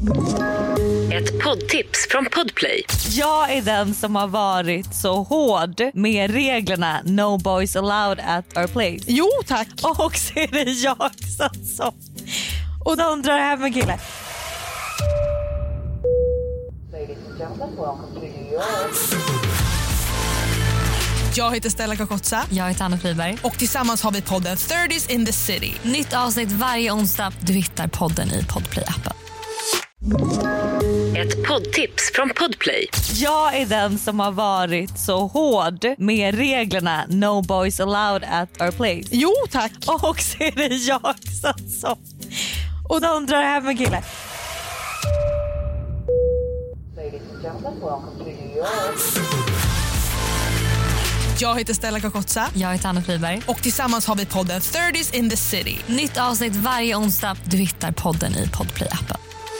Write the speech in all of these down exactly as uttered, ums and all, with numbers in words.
Ett poddtips från Podplay. Jag är den som har varit så hård med reglerna No boys allowed at our place. Jo, tack. Och så är det jag som, som och de drar hem en kille. Jag heter Stella Kakotsa. Jag heter Anna Friberg. Och tillsammans har vi podden thirties in the city. Nytt avsnitt varje onsdag. Du hittar podden i Podplay-appen. Ett poddtips från Podplay. Jag är den som har varit så hård med reglerna No boys allowed at our place. Jo, tack. Och så är det jag som, som och de drar hem en kille. Jag heter Stella Kakotsa. Jag heter Anna Friberg. Och tillsammans har vi podden thirties in the city. Nytt avsnitt varje onsdag. Du hittar podden i Podplay-appen.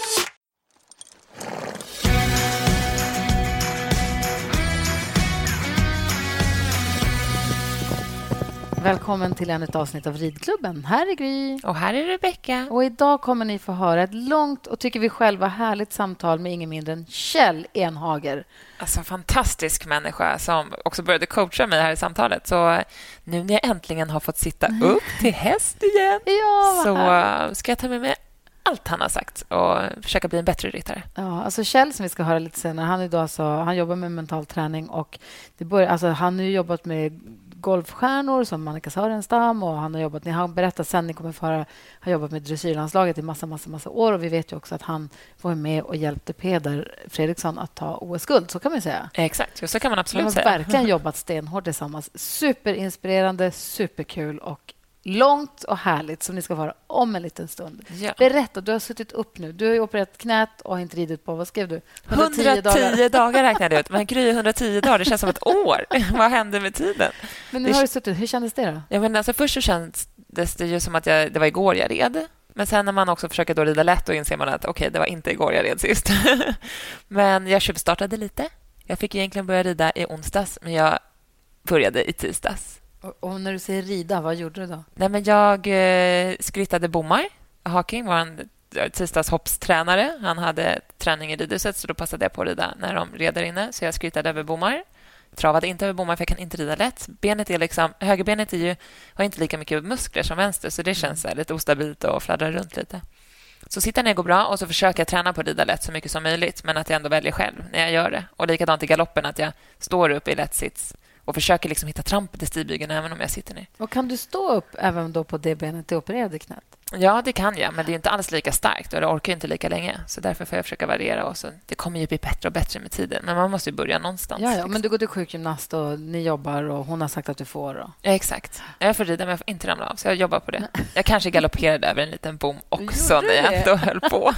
Välkommen till ännu ett avsnitt av Ridklubben. Här är Gry. Och här är Rebecca. Och idag kommer ni få höra ett långt och tycker vi själva härligt samtal med ingen mindre än Kjell Enhager. Alltså en fantastisk människa som också började coacha mig här i samtalet. Så nu när jag äntligen har fått sitta upp till häst igen Ja, så härligt. ska jag ta med mig allt han har sagt och försöka bli en bättre ryttare. Ja, alltså Kjell som vi ska höra lite senare, han, idag så, han jobbar med mental träning och det börjar, alltså, han har ju jobbat med golfstjärnor som Annika Sörenstam och han har jobbat, ni har berättat sen, ni kommer få höra, har jobbat med dressyrlandslaget i massa, massa, massa år och vi vet ju också att han var med och hjälpte Peder Fredriksson att ta O S-guld, så kan man säga. Exakt, så kan man absolut De har säga. verkligen jobbat stenhårt tillsammans. Superinspirerande, superkul och långt och härligt som ni ska vara om en liten stund. Ja. Berätta, du har suttit upp nu. Du har ju opererat knät och har inte ridit på, vad skrev du? hundratio dagar. dagar räknade jag ut. Men Gry, hundratio dagar, det känns som ett år. Vad hände med tiden? Men nu det... har du suttit. Hur kändes det då? Ja, men alltså, först så kändes det ju som att jag, det var igår jag red. Men sen när man också försöker då rida lätt och inser man att okej, okay, det var inte igår jag red sist. Men jag tjuvstartade lite. Jag fick egentligen börja rida i onsdags, men jag började i tisdags. Och, och när du säger rida, vad gjorde du då? Nej, men jag eh, skrittade bommar. Hawking var en tisdagshoppstränare. Han hade träning i ridhuset, så då passade jag på att rida när de red där inne. Så jag skrittade över bommar. Travade inte över bommar för jag kan inte rida lätt. Benet är liksom, högerbenet är ju, har inte lika mycket muskler som vänster, så det känns så här lite ostabilt och fladdrar runt lite. Så sitta ner går bra och så försöker jag träna på att rida lätt så mycket som möjligt, men att jag ändå väljer själv när jag gör det. Och likadant i galoppen, att jag står upp i lätt sits och försöker liksom hitta trampet i stigbygeln även om jag sitter ner. Och kan du stå upp även då på det benet, det opererade knät? Ja, det kan jag, men det är inte alls lika starkt och det orkar inte lika länge. Så därför får jag försöka variera. Och så. Det kommer ju bli bättre och bättre med tiden, men man måste ju börja någonstans. Ja, ja liksom. men du går till sjukgymnast och ni jobbar och hon har sagt att du får. Och... Ja, exakt. Jag får rida, men jag får inte ramla av, så jag jobbar på det. Jag kanske galopperade över en liten bom också när jag ändå höll på.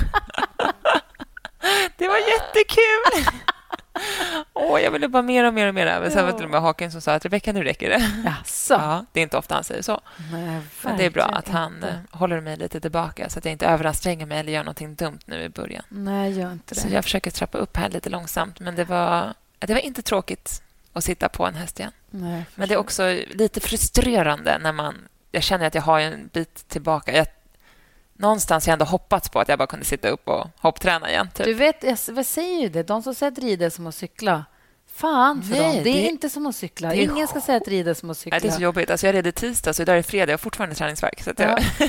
Det var jättekul! Åh, jag ville bara mer och mer och mer över. Sen var det till och med Haken som sa att Rebecca, nu räcker det. Jaså. Ja, det är inte ofta han säger så. Nej, men det är bra att han inte. håller mig lite tillbaka så att jag inte överanstränger mig eller gör någonting dumt nu i början. Nej, gör inte det. Så jag försöker trappa upp här lite långsamt, men det var, det var inte tråkigt att sitta på en häst igen. Nej, men det är också lite frustrerande när man... Jag känner att jag har en bit tillbaka. Jag, någonstans har jag ändå hoppats på att jag bara kunde sitta upp och hoppträna igen. Typ. Du vet, jag, vad säger ju det? De som säger att rida är som att cykla. Fan för Nej, dem. Det är det, inte som att cykla. Det är, Ingen ska säga att rida är som att cykla. Nej, det är så jobbigt. Alltså, jag red i tisdag, så idag är det fredag. Jag har fortfarande träningsvärk. Så att ja. jag...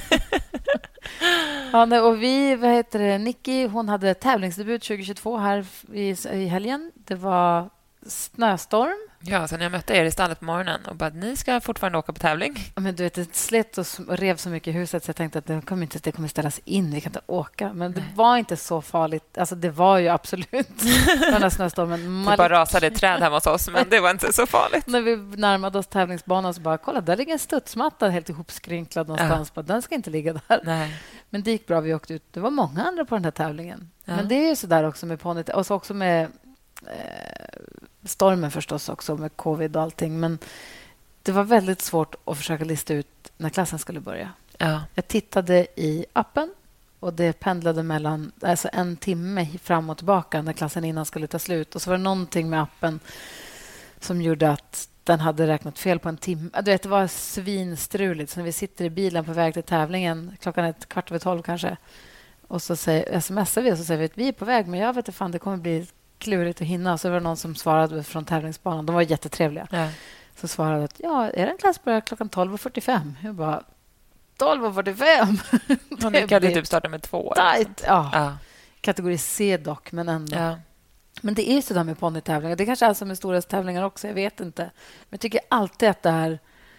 ja, nej, och vi, vad heter det, Nicky, hon hade tävlingsdebut tjugohundratjugotvå här i, i helgen. Det var snöstorm. Ja, så när jag mötte er i stallet på morgonen och bara, ni ska fortfarande åka på tävling. Men du vet, det slet och rev så mycket i huset så jag tänkte att det kommer inte det kommer ställas in, vi kan inte åka. Men det var inte så farligt. Alltså det var ju absolut den här snöstormen. Det bara rasade ett träd hemma hos oss, men det var inte så farligt. När vi närmade oss tävlingsbanan så bara, kolla, där ligger en studsmatta helt ihopskrynklad någonstans. Ja. Den ska inte ligga där. Nej. Men det gick bra, vi åkte ut. Det var många andra på den här tävlingen. Ja. Men det är ju så där också med ponnyt. Och så också med eh, stormen förstås också, med covid och allting. Men det var väldigt svårt att försöka lista ut när klassen skulle börja. Ja. Jag tittade i appen och det pendlade mellan alltså en timme fram och tillbaka när klassen innan skulle ta slut. Och så var det någonting med appen som gjorde att den hade räknat fel på en timme. Du vet, det var svinstruligt. Så när vi sitter i bilen på väg till tävlingen, klockan är ett kvart över tolv kanske, Och så säger, smsar vi och så säger vi att vi är på väg, men jag vet inte fan, det kommer bli klurigt att hinna. Så var det någon som svarade från tävlingsbanan. De var jättetrevliga. Ja. Så svarade att ja, är det en klass börjar klockan tolv fyrtiofem? Jag bara, tolv fyrtiofem? Man lyckades typ starta med två. Liksom. Ja. ja. Kategori C dock, men ändå. Ja. Men det är ju så där med ponnytävlingar. Det kanske är som med stora tävlingar också, jag vet inte. Men jag tycker alltid att det är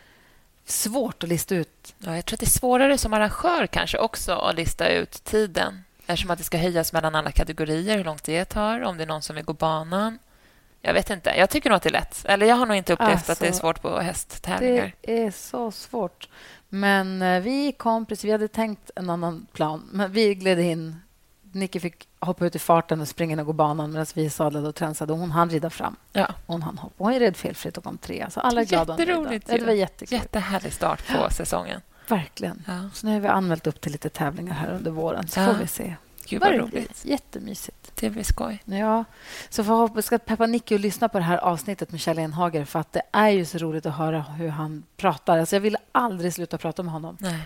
svårt att lista ut. Ja, jag tror att det är svårare som arrangör kanske också att lista ut tiden. Eftersom att det ska höjas mellan alla kategorier, hur långt det tar, om det är någon som vill gå banan. Jag vet inte. Jag tycker nog att det är lätt. Eller jag har nog inte upplevt alltså, att det är svårt på hästtävlingar. Det är så svårt. Men eh, vi kom precis, vi hade tänkt en annan plan. Men vi gled in. Nicky fick hoppa ut i farten och springa och gå banan medan vi sadlade och tränsade. Och hon hann rida fram. Ja. Hon hann hoppa. Hon är rädd felfritt och kom tre. Så alla är glada. Jätteroligt. Det var jättekul. Jättehärlig start på säsongen. Verkligen. Ja. Så nu har vi anmält upp till lite tävlingar här under våren. Så ja. får vi se. Gud vad roligt. Jättemysigt. Det blir skoj. Ja. Så får hoppas att peppa Nicky och lyssna på det här avsnittet med Kjell Enhager, för att det är ju så roligt att höra hur han pratar. Alltså jag vill aldrig sluta prata med honom. Nej.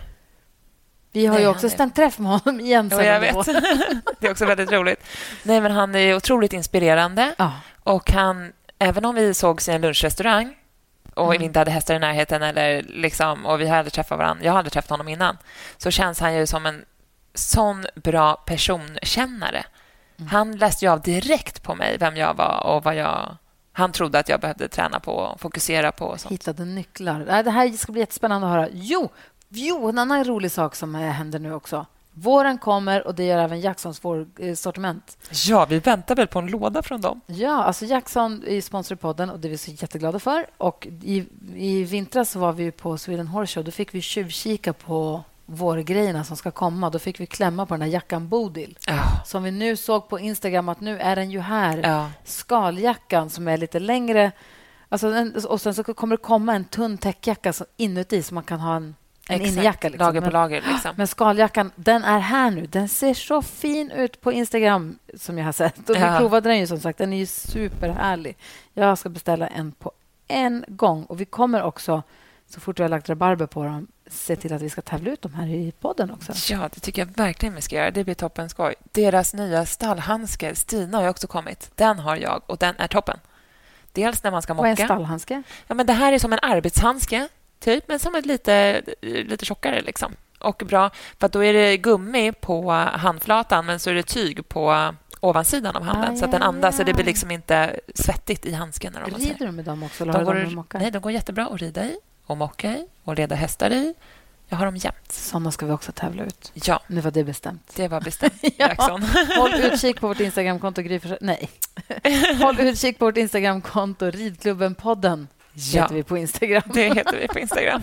Vi har Nej, ju också stämt träff med honom igen. Jo, jag vet. Det är också väldigt roligt. Nej, men han är otroligt inspirerande. Ja. Och han, även om vi sågs i en lunchrestaurang och mm. vi inte hade hästar i närheten eller liksom, och vi hade aldrig träffat varandra, jag hade aldrig träffat honom innan, så känns han ju som en sån bra personkännare. Mm. Han läste ju av direkt på mig vem jag var och vad jag... Han trodde att jag behövde träna på och fokusera på. Och sånt. Hittade nycklar. Det här ska bli jättespännande att höra. Jo, jo, en annan rolig sak som händer nu också. Våren kommer och det gör även Jacksons vår sortiment. Ja, vi väntar väl på en låda från dem. Ja, alltså Jackson är sponsor i podden och det är vi så jätteglada för. Och i, i vintras så var vi på Sweden Horse Show. Då fick vi tjuvkika på vårgrejerna som ska komma. Då fick vi klämma på den här jackan Bodil. Oh. Som vi nu såg på Instagram att nu är den ju här. Oh. Skaljackan som är lite längre. Alltså en, och sen så kommer det komma en tunn täckjacka så inuti så man kan ha en En innejacka. Liksom. Lager på lager. Liksom. Men skaljackan, den är här nu. Den ser så fin ut på Instagram som jag har sett. Och vi ja. provade den ju som sagt. Den är ju superhärlig. Jag ska beställa en på en gång. Och vi kommer också, så fort vi har lagt rabarber på dem, se till att vi ska tävla ut dem här i podden också. Ja, det tycker jag verkligen vi ska göra. Det blir toppen skoj. Deras nya stallhandske, Stina, har också kommit. Den har jag och den är toppen. Dels när man ska mocka. Vad är en stallhandske? Ja, men det här är som en arbetshandske. Typ, men som ett lite, lite tjockare liksom. Och bra, för att då är det gummi på handflatan men så är det tyg på ovansidan av handen. Ah, så att den andas, ja. Så det blir liksom inte svettigt i handsken. När de rider de med dem också? Eller de har går, de mocka? Nej, de går jättebra att rida i och mocka i och leda hästar i. Jag har dem jämt. Sådana ska vi också tävla ut. Ja. Nu var det bestämt. Det var bestämt, ja. Jackson. Håll utkik på vårt Instagramkonto. Nej. Håll utkik på vårt Instagramkonto Ridklubben-podden. Ja, heter vi på Instagram. Det heter vi på Instagram.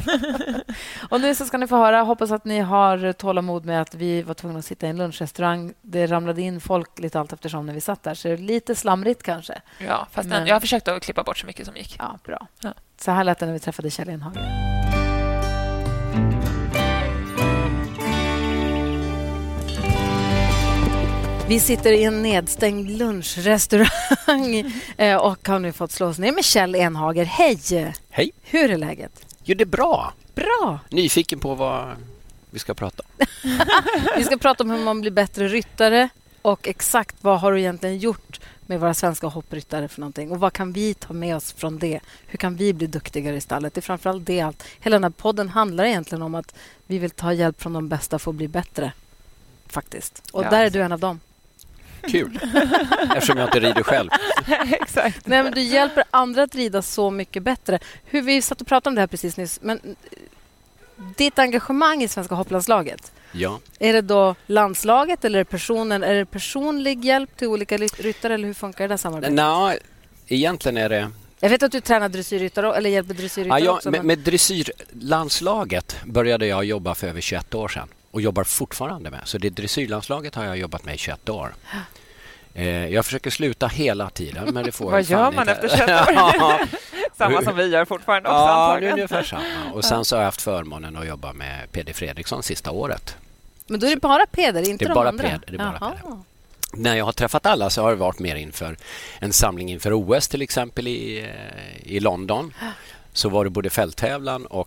Och nu så ska ni få höra. Hoppas att ni har tålamod med att vi var tvungna att sitta i en lunchrestaurang. Det ramlade in folk lite allt eftersom när vi satt där. Så det är lite slamrigt kanske. Ja, fast Men... jag har försökt att klippa bort så mycket som gick. Ja, bra. Ja. Så här lät det när vi träffade Kjell Enhager. Vi sitter i en nedstängd lunchrestaurang och har nu fått slå oss ner med Kjell Enhager. Hej! Hej! Hur är läget? Jo, det är bra. Bra! Nyfiken på vad vi ska prata om. Vi ska prata om hur man blir bättre ryttare och exakt vad har du egentligen gjort med våra svenska hoppryttare för någonting. Och vad kan vi ta med oss från det? Hur kan vi bli duktigare i stallet? Det är framförallt det allt. Hela den här podden handlar egentligen om att vi vill ta hjälp från de bästa för att bli bättre. Faktiskt. Och ja, där är du en av dem. Kul. Eftersom jag inte rider själv. Exakt. Nej, men du hjälper andra att rida så mycket bättre. Hur vi satt och pratade om det här precis nyss. Men ditt engagemang i svenska hopplandslaget. Ja. Är det då landslaget eller är det personen? Är det personlig hjälp till olika ryttare eller hur funkar det där samarbetet? Nej, egentligen är det... Jag vet att du tränar dressyrryttare eller hjälper dressyrryttare ja, ja, också. Med, men... med dressyrlandslaget började jag jobba för över tjugoett år sedan. Och jobbar fortfarande med. Så det dressyrlandslaget har jag jobbat med i tjugoett år. Eh, jag försöker sluta hela tiden. Men det får Vad gör man efter tjugoett år? Samma som vi gör fortfarande också. Ja, det är ungefär samma. Och sen så har jag haft förmånen att jobba med Peder Fredriksson sista året. Men då är det bara Peder, inte det är de bara andra? Peder, det är bara Peder. När jag har träffat alla så har det varit mer inför en samling inför O S till exempel i, i London. Så var det både fälttävlan och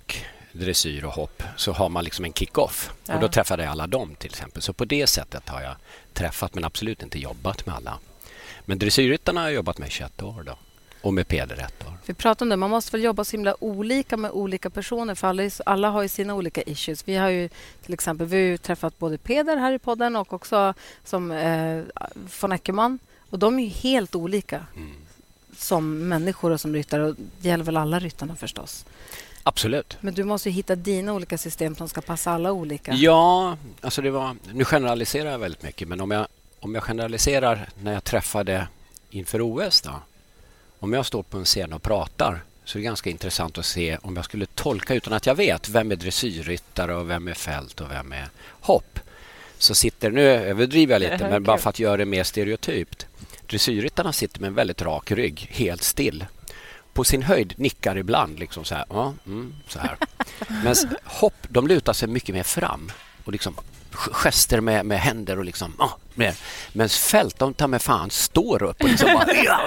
dressyr och hopp så har man liksom en kick-off. Ja. Och då träffade jag alla dem till exempel. Så på det sättet har jag träffat men absolut inte jobbat med alla. Men dressyrryttarna har jag jobbat med i tjugoett år då. Och med Peder ett år. Vi pratar om det. Man måste väl jobba så himla olika med olika personer. För alla, alla har ju sina olika issues. Vi har ju till exempel vi har ju träffat både Peder här i podden och också som eh, von Eckermann. Och de är ju helt olika mm. som människor och som ryttare. Och det gäller väl alla ryttarna förstås. Absolut. Men du måste ju hitta dina olika system som ska passa alla olika. Ja, alltså det var... Nu generaliserar jag väldigt mycket. Men om jag, om jag generaliserar när jag träffade inför O S då. Om jag står på en scen och pratar så är det ganska intressant att se om jag skulle tolka utan att jag vet vem är dressyrryttare och vem är fält och vem är hopp. Så sitter, nu överdriver jag lite, men bara för att göra det mer stereotypt. Dressyrryttarna sitter med en väldigt rak rygg, helt still. På sin höjd nickar ibland liksom så här, ja, mm, så här. Men hopp, de lutar sig mycket mer fram och liksom gester med, med händer och liksom ah, mer. Men fält, de tar med fan står upp och liksom bara,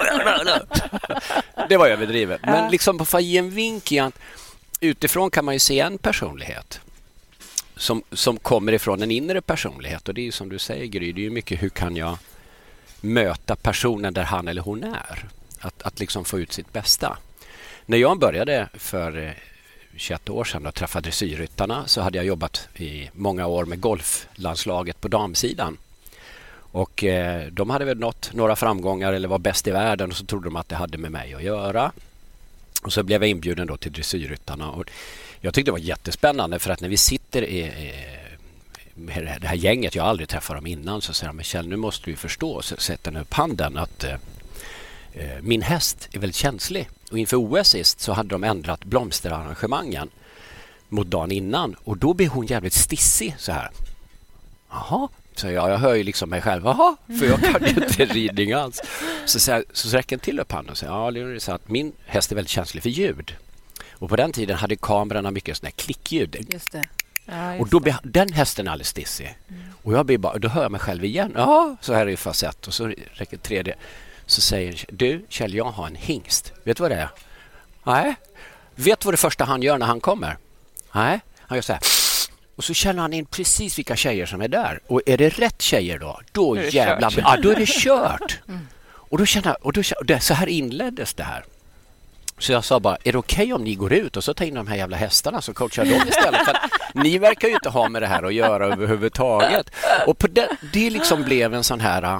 det var överdrivet. Men liksom för att ge en vink igen, utifrån kan man ju se en personlighet som, som kommer ifrån en inre personlighet. Och det är ju som du säger Gry, det är ju mycket hur kan jag möta personen där han eller hon är. Att, att liksom få ut sitt bästa. När jag började för tjugoett år sedan och träffade dressyrryttarna så hade jag jobbat i många år med golflandslaget på damsidan. Och eh, de hade väl nått några framgångar eller var bäst i världen och så trodde de att det hade med mig att göra. Och så blev jag inbjuden då till dressyrryttarna och jag tyckte det var jättespännande för att när vi sitter i, i med det här gänget, jag har aldrig träffat dem innan, så säger de, men Kjell, nu måste du förstå, så sätter den upp handen att eh, min häst är väldigt känslig. Och inför O S sist så hade de ändrat blomsterarrangemangen mot dagen innan. Och då blev hon jävligt stissig så här. Jaha, så jag, jag hör ju liksom mig själv. Jaha, för jag kan ju inte ridning alls. Så, så, så, så räcker en till upp handen och säger, ja, det är så att min häst är väldigt känslig för ljud. Och på den tiden hade kamerorna mycket sådana här klickljud. Just det. Ja, just och då blir den hästen alldeles stissig. Mm. Och jag blir bara, då hör jag mig själv igen. Ja, så här är ju facett. Och så räcker tredje. Så säger du, Kjell, jag har en hingst. Vet du vad det är? Nej. Vet du vad det första han gör när han kommer? Nej. Han gör så här. Och så känner han in precis vilka tjejer som är där. Och är det rätt tjejer då? Då jävlar. Ja, då är det kört. Mm. Och då känner och då det, så här inleddes det här. Så jag sa bara, är det okej okay om ni går ut och så tar in de här jävla hästarna så coachar de istället? För att ni verkar ju inte ha med det här att göra överhuvudtaget. Och på det, det liksom blev en sån här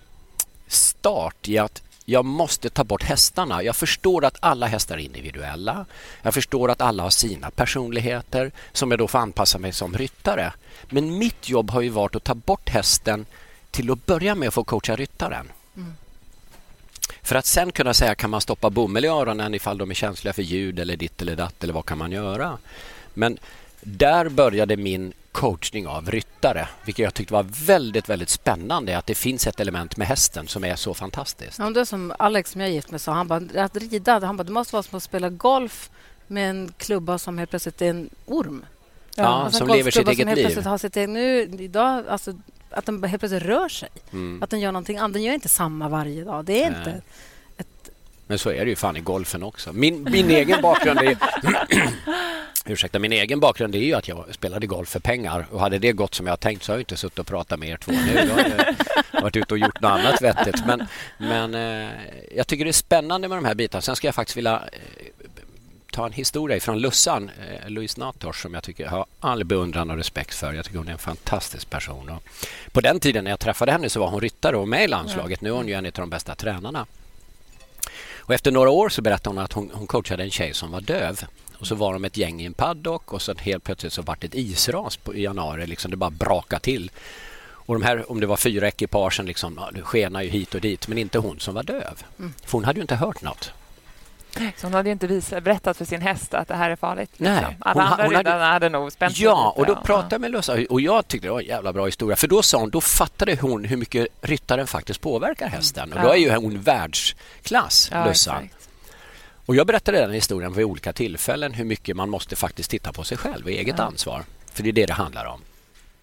start i att jag måste ta bort hästarna. Jag förstår att alla hästar är individuella. Jag förstår att alla har sina personligheter som jag då får anpassa mig som ryttare. Men mitt jobb har ju varit att ta bort hästen till att börja med att få coacha ryttaren. Mm. För att sen kunna säga, kan man stoppa bomull i öronen ifall de är känsliga för ljud eller ditt eller datt eller vad kan man göra? Men där började min coachning av ryttare, vilket jag tyckte var väldigt, väldigt spännande, att det finns ett element med hästen som är så fantastiskt. Ja, det är som Alex som jag är gift med sa, han bara, att rida, han bara, det måste vara som att spela golf med en klubba som helt plötsligt är en orm. Ja, alltså som lever sitt eget liv. Har sitt eget, nu, idag, alltså, att den helt plötsligt rör sig. Mm. Att den gör någonting annat. Den gör inte samma varje dag. Det är Nej. inte ett... Men så är det ju fan i golfen också. Min, min egen bakgrund är... Ursäkta, min egen bakgrund är ju att jag spelade golf för pengar. Och hade det gått som jag tänkt så har jag inte suttit och pratat med er två nu. Jag har varit ute och gjort något annat vettigt. Men, men eh, jag tycker det är spännande med de här bitarna. Sen ska jag faktiskt vilja eh, ta en historia från Lussan, eh, Louise Nators, som jag tycker jag har all beundran och respekt för. Jag tycker hon är en fantastisk person. Och på den tiden när jag träffade henne så var hon ryttare och med i landslaget. Nu är hon ju en av de bästa tränarna. Och efter några år så berättade hon att hon, hon coachade en tjej som var döv. Och så var de ett gäng i en paddock och så helt plötsligt så var det ett isras på, i januari. Liksom det bara brakade till. Och de här, om det var fyra ekipagen, liksom, ja, det skenar ju hit och dit. Men inte hon som var döv. Mm. För hon hade ju inte hört något. Så hon hade ju inte visat, berättat för sin häst att det här är farligt. Liksom. Nej. Alla hon, andra hon hade, hade, hade nog spänt. Ja, och då ja. pratade jag med Lussa. Och jag tyckte det var en jävla bra historia. För då sa hon, då fattade hon hur mycket ryttaren faktiskt påverkar hästen. Och då är ju hon världsklass, ja, Lussan. Exakt. Och jag berättade den historien vid olika tillfällen hur mycket man måste faktiskt titta på sig själv och eget ja. ansvar. För det är det det handlar om.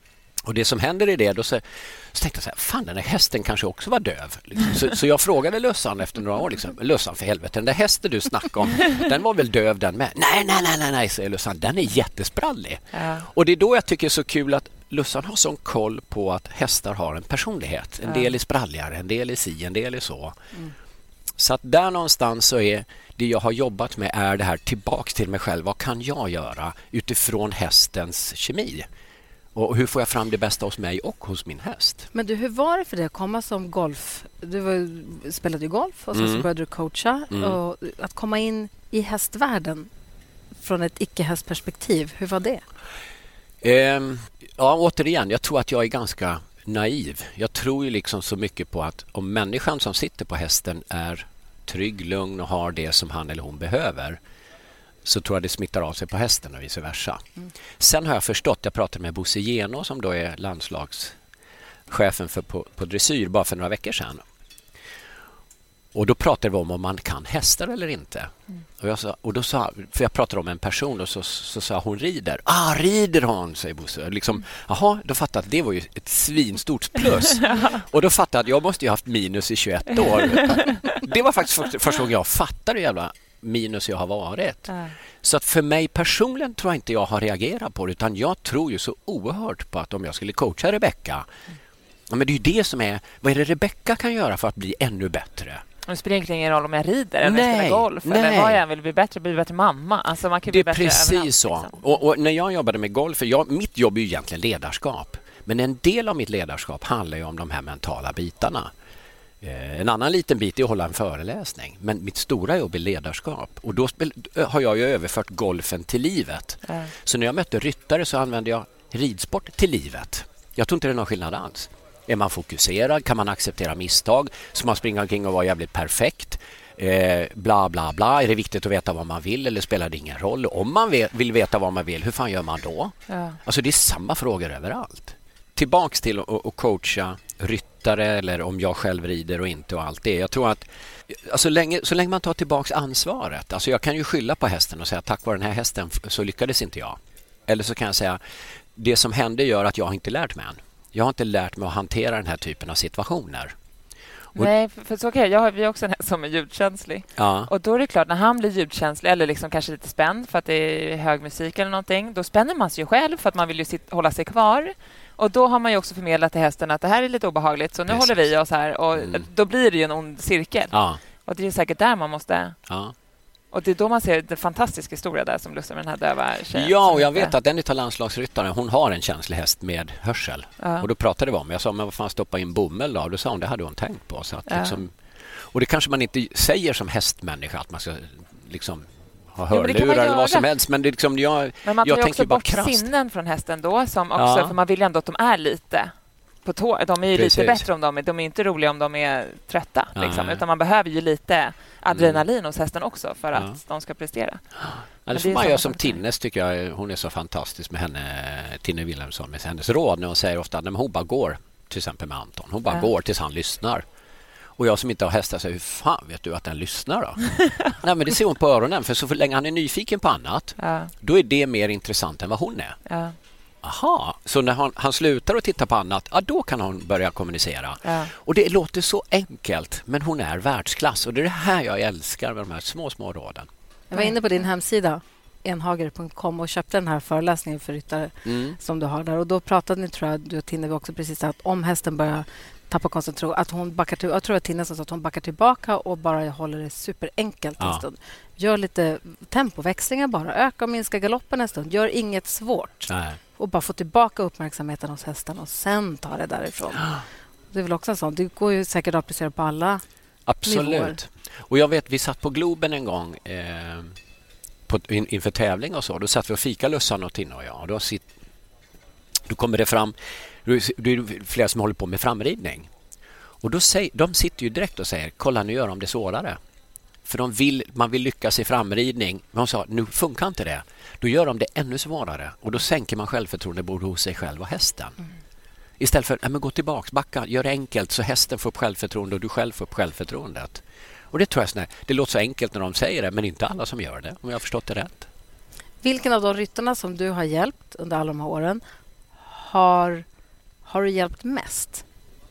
Och det som händer i det, då så, så tänkte jag så här, fan den där hästen kanske också var döv. Liksom. Så, så jag frågade Lussan efter några år, liksom, Lussan för helvete, den där hästen du snackade om, den var väl döv den med? Nej, nej, nej, nej, nej, säger Lussan, den är jättesprallig. Ja. Och det är då jag tycker det är så kul att Lussan har sån koll på att hästar har en personlighet. En ja. del är spralligare, en del är si, en del är så. Mm. Så att där någonstans så är det jag har jobbat med är det här tillbaks till mig själv. Vad kan jag göra utifrån hästens kemi? Och hur får jag fram det bästa hos mig och hos min häst? Men du, hur var det för dig att komma som golf? Du var, spelade ju golf och sen mm. så började du coacha. Mm. Och att komma in i hästvärlden från ett icke-hästperspektiv, hur var det? Eh, ja, återigen, jag tror att jag är ganska naiv. Jag tror ju liksom så mycket på att om människan som sitter på hästen är trygg, lugn och har det som han eller hon behöver, så tror jag det smittar av sig på hästen och vice versa. Mm. Sen har jag förstått, jag pratade med Bosse Geno som då är landslagschefen för, på, på dressyr bara för några veckor sedan. Och då pratade vi om om man kan hästar eller inte. Mm. Och, jag sa, och då sa, för jag pratade om en person och så, så sa hon rider. Ah, rider hon, säger Bosse. Liksom, jaha, då fattade jag att det var ju ett svinstort plus. Och då fattade jag att jag måste ju haft minus i tjugoett år. Det var faktiskt för, första gången jag fattade hur jävla minus jag har varit. Mm. Så att för mig personligen tror jag inte jag har reagerat på det, utan jag tror ju så oerhört på att om jag skulle coacha Rebecca, mm. ja, men det är ju det som är, vad är det Rebecca kan göra för att bli ännu bättre? Det spelar egentligen ingen roll om jag rider eller nej, spelar golf nej. eller vad jag vill bli bättre, bli bättre mamma. Alltså man kan det bli är precis överallt, så. Liksom. Och, och när jag jobbade med golf, för jag, mitt jobb är ju egentligen ledarskap. Men en del av mitt ledarskap handlar ju om de här mentala bitarna. Eh, en annan liten bit är att hålla en föreläsning. Men mitt stora jobb är ledarskap. Och då spel, har jag ju överfört golfen till livet. Mm. Så när jag mötte ryttare så använde jag ridsport till livet. Jag tror inte det är någon skillnad alls. Är man fokuserad? Kan man acceptera misstag? Ska man springa omkring och vara jävligt perfekt? Eh, bla bla bla. Är det viktigt att veta vad man vill eller spelar det ingen roll? Om man vill veta vad man vill, hur fan gör man då? Ja. Alltså det är samma frågor överallt. Tillbaks till att, att coacha ryttare eller om jag själv rider och inte och allt det. Jag tror att alltså länge, så länge man tar tillbaks ansvaret. Alltså jag kan ju skylla på hästen och säga tack vare den här hästen så lyckades inte jag. Eller så kan jag säga det som hände gör att jag inte lärt mig än. Jag har inte lärt mig att hantera den här typen av situationer. Och nej, för, för så okay, jag har vi har också en häst som är ljudkänslig. Ja. Och då är det klart, när han blir ljudkänslig eller liksom kanske lite spänd för att det är hög musik eller någonting, då spänner man sig ju själv för att man vill ju sitt, hålla sig kvar. Och då har man ju också förmedlat till hästen att det här är lite obehagligt, så nu precis. Håller vi oss här. Och mm. då blir det ju en ond cirkel. Ja. Och det är säkert där man måste... Ja. Och det är då man ser den fantastiska historia där som Lussan med den här döva tjejen. Ja, och jag vet att den utav landslagsryttaren, hon har en känslig häst med hörsel. Ja. Och då pratade vi om, jag sa, men vad fan stoppa in bomull då? Och då sa hon, det hade hon tänkt på. Så att ja. liksom, och det kanske man inte säger som hästmänniska, att man ska liksom ha hörlurar ja, eller vad som helst. Men, det liksom, jag, men man jag tar ju också bara bort krasst. sinnen från hästen då, som också, ja. för man vill ju ändå att de är lite... på tå. De är ju precis. Lite bättre om de är, de är inte roliga om de är trötta. Liksom, utan man behöver ju lite adrenalin mm. hos hästen också för att ja. de ska prestera. Ja, det får man göra som Tinnes, tycker jag. Hon är så fantastisk med henne, Tinne Wilhelmsson, med hennes råd när hon säger ofta att hon bara går, till exempel med Anton. Hon bara ja. går tills han lyssnar. Och jag som inte har hästar säger, hur fan vet du att den lyssnar då? Nej, men det ser hon på öronen. För så för länge han är nyfiken på annat, ja. då är det mer intressant än vad hon är. Ja. Aha, så när han, han slutar att titta på annat, ja, då kan hon börja kommunicera. Ja. Och det låter så enkelt, men hon är världsklass. Och det är det här jag älskar med de här små, små råden. Jag var inne på din hemsida, enhager punkt com, och köpte den här föreläsningen för ryttare mm. som du har där. Och då pratade ni, tror jag, du och Tinne också precis att om hästen börjar tappa koncentration, att hon backar till, jag tror att Tinne sa att hon backar tillbaka och bara håller det superenkelt en ja. stund. Gör lite tempoväxlingar bara, öka och minska galoppen en stund. Gör inget svårt. Nej. Och bara få tillbaka uppmärksamheten hos hästen och sen ta det därifrån. Det är väl också en sån. Det går ju säkert att applicera på alla absolut. Nivåer. Och jag vet, vi satt på Globen en gång eh, på, in, inför tävling och så. Då satt vi och fika Lussan och Tinne och jag. Och då, sitt, då kommer det fram, det är flera som håller på med framridning. Och då säger, de sitter ju direkt och säger, kolla nu gör de det svårare. För de vill, man vill lyckas i framridning. Men de sa, nu funkar inte det. Då gör de det ännu svårare. Och då sänker man självförtroende både hos sig själv och hästen. Mm. Istället för, nej men gå tillbaka, backa, gör det enkelt så hästen får upp självförtroende och du själv får upp självförtroendet. Och det tror jag snär, det låter så enkelt när de säger det, men inte alla som gör det, om jag har förstått det rätt. Vilken av de ryttarna som du har hjälpt under alla de här åren har har du hjälpt mest?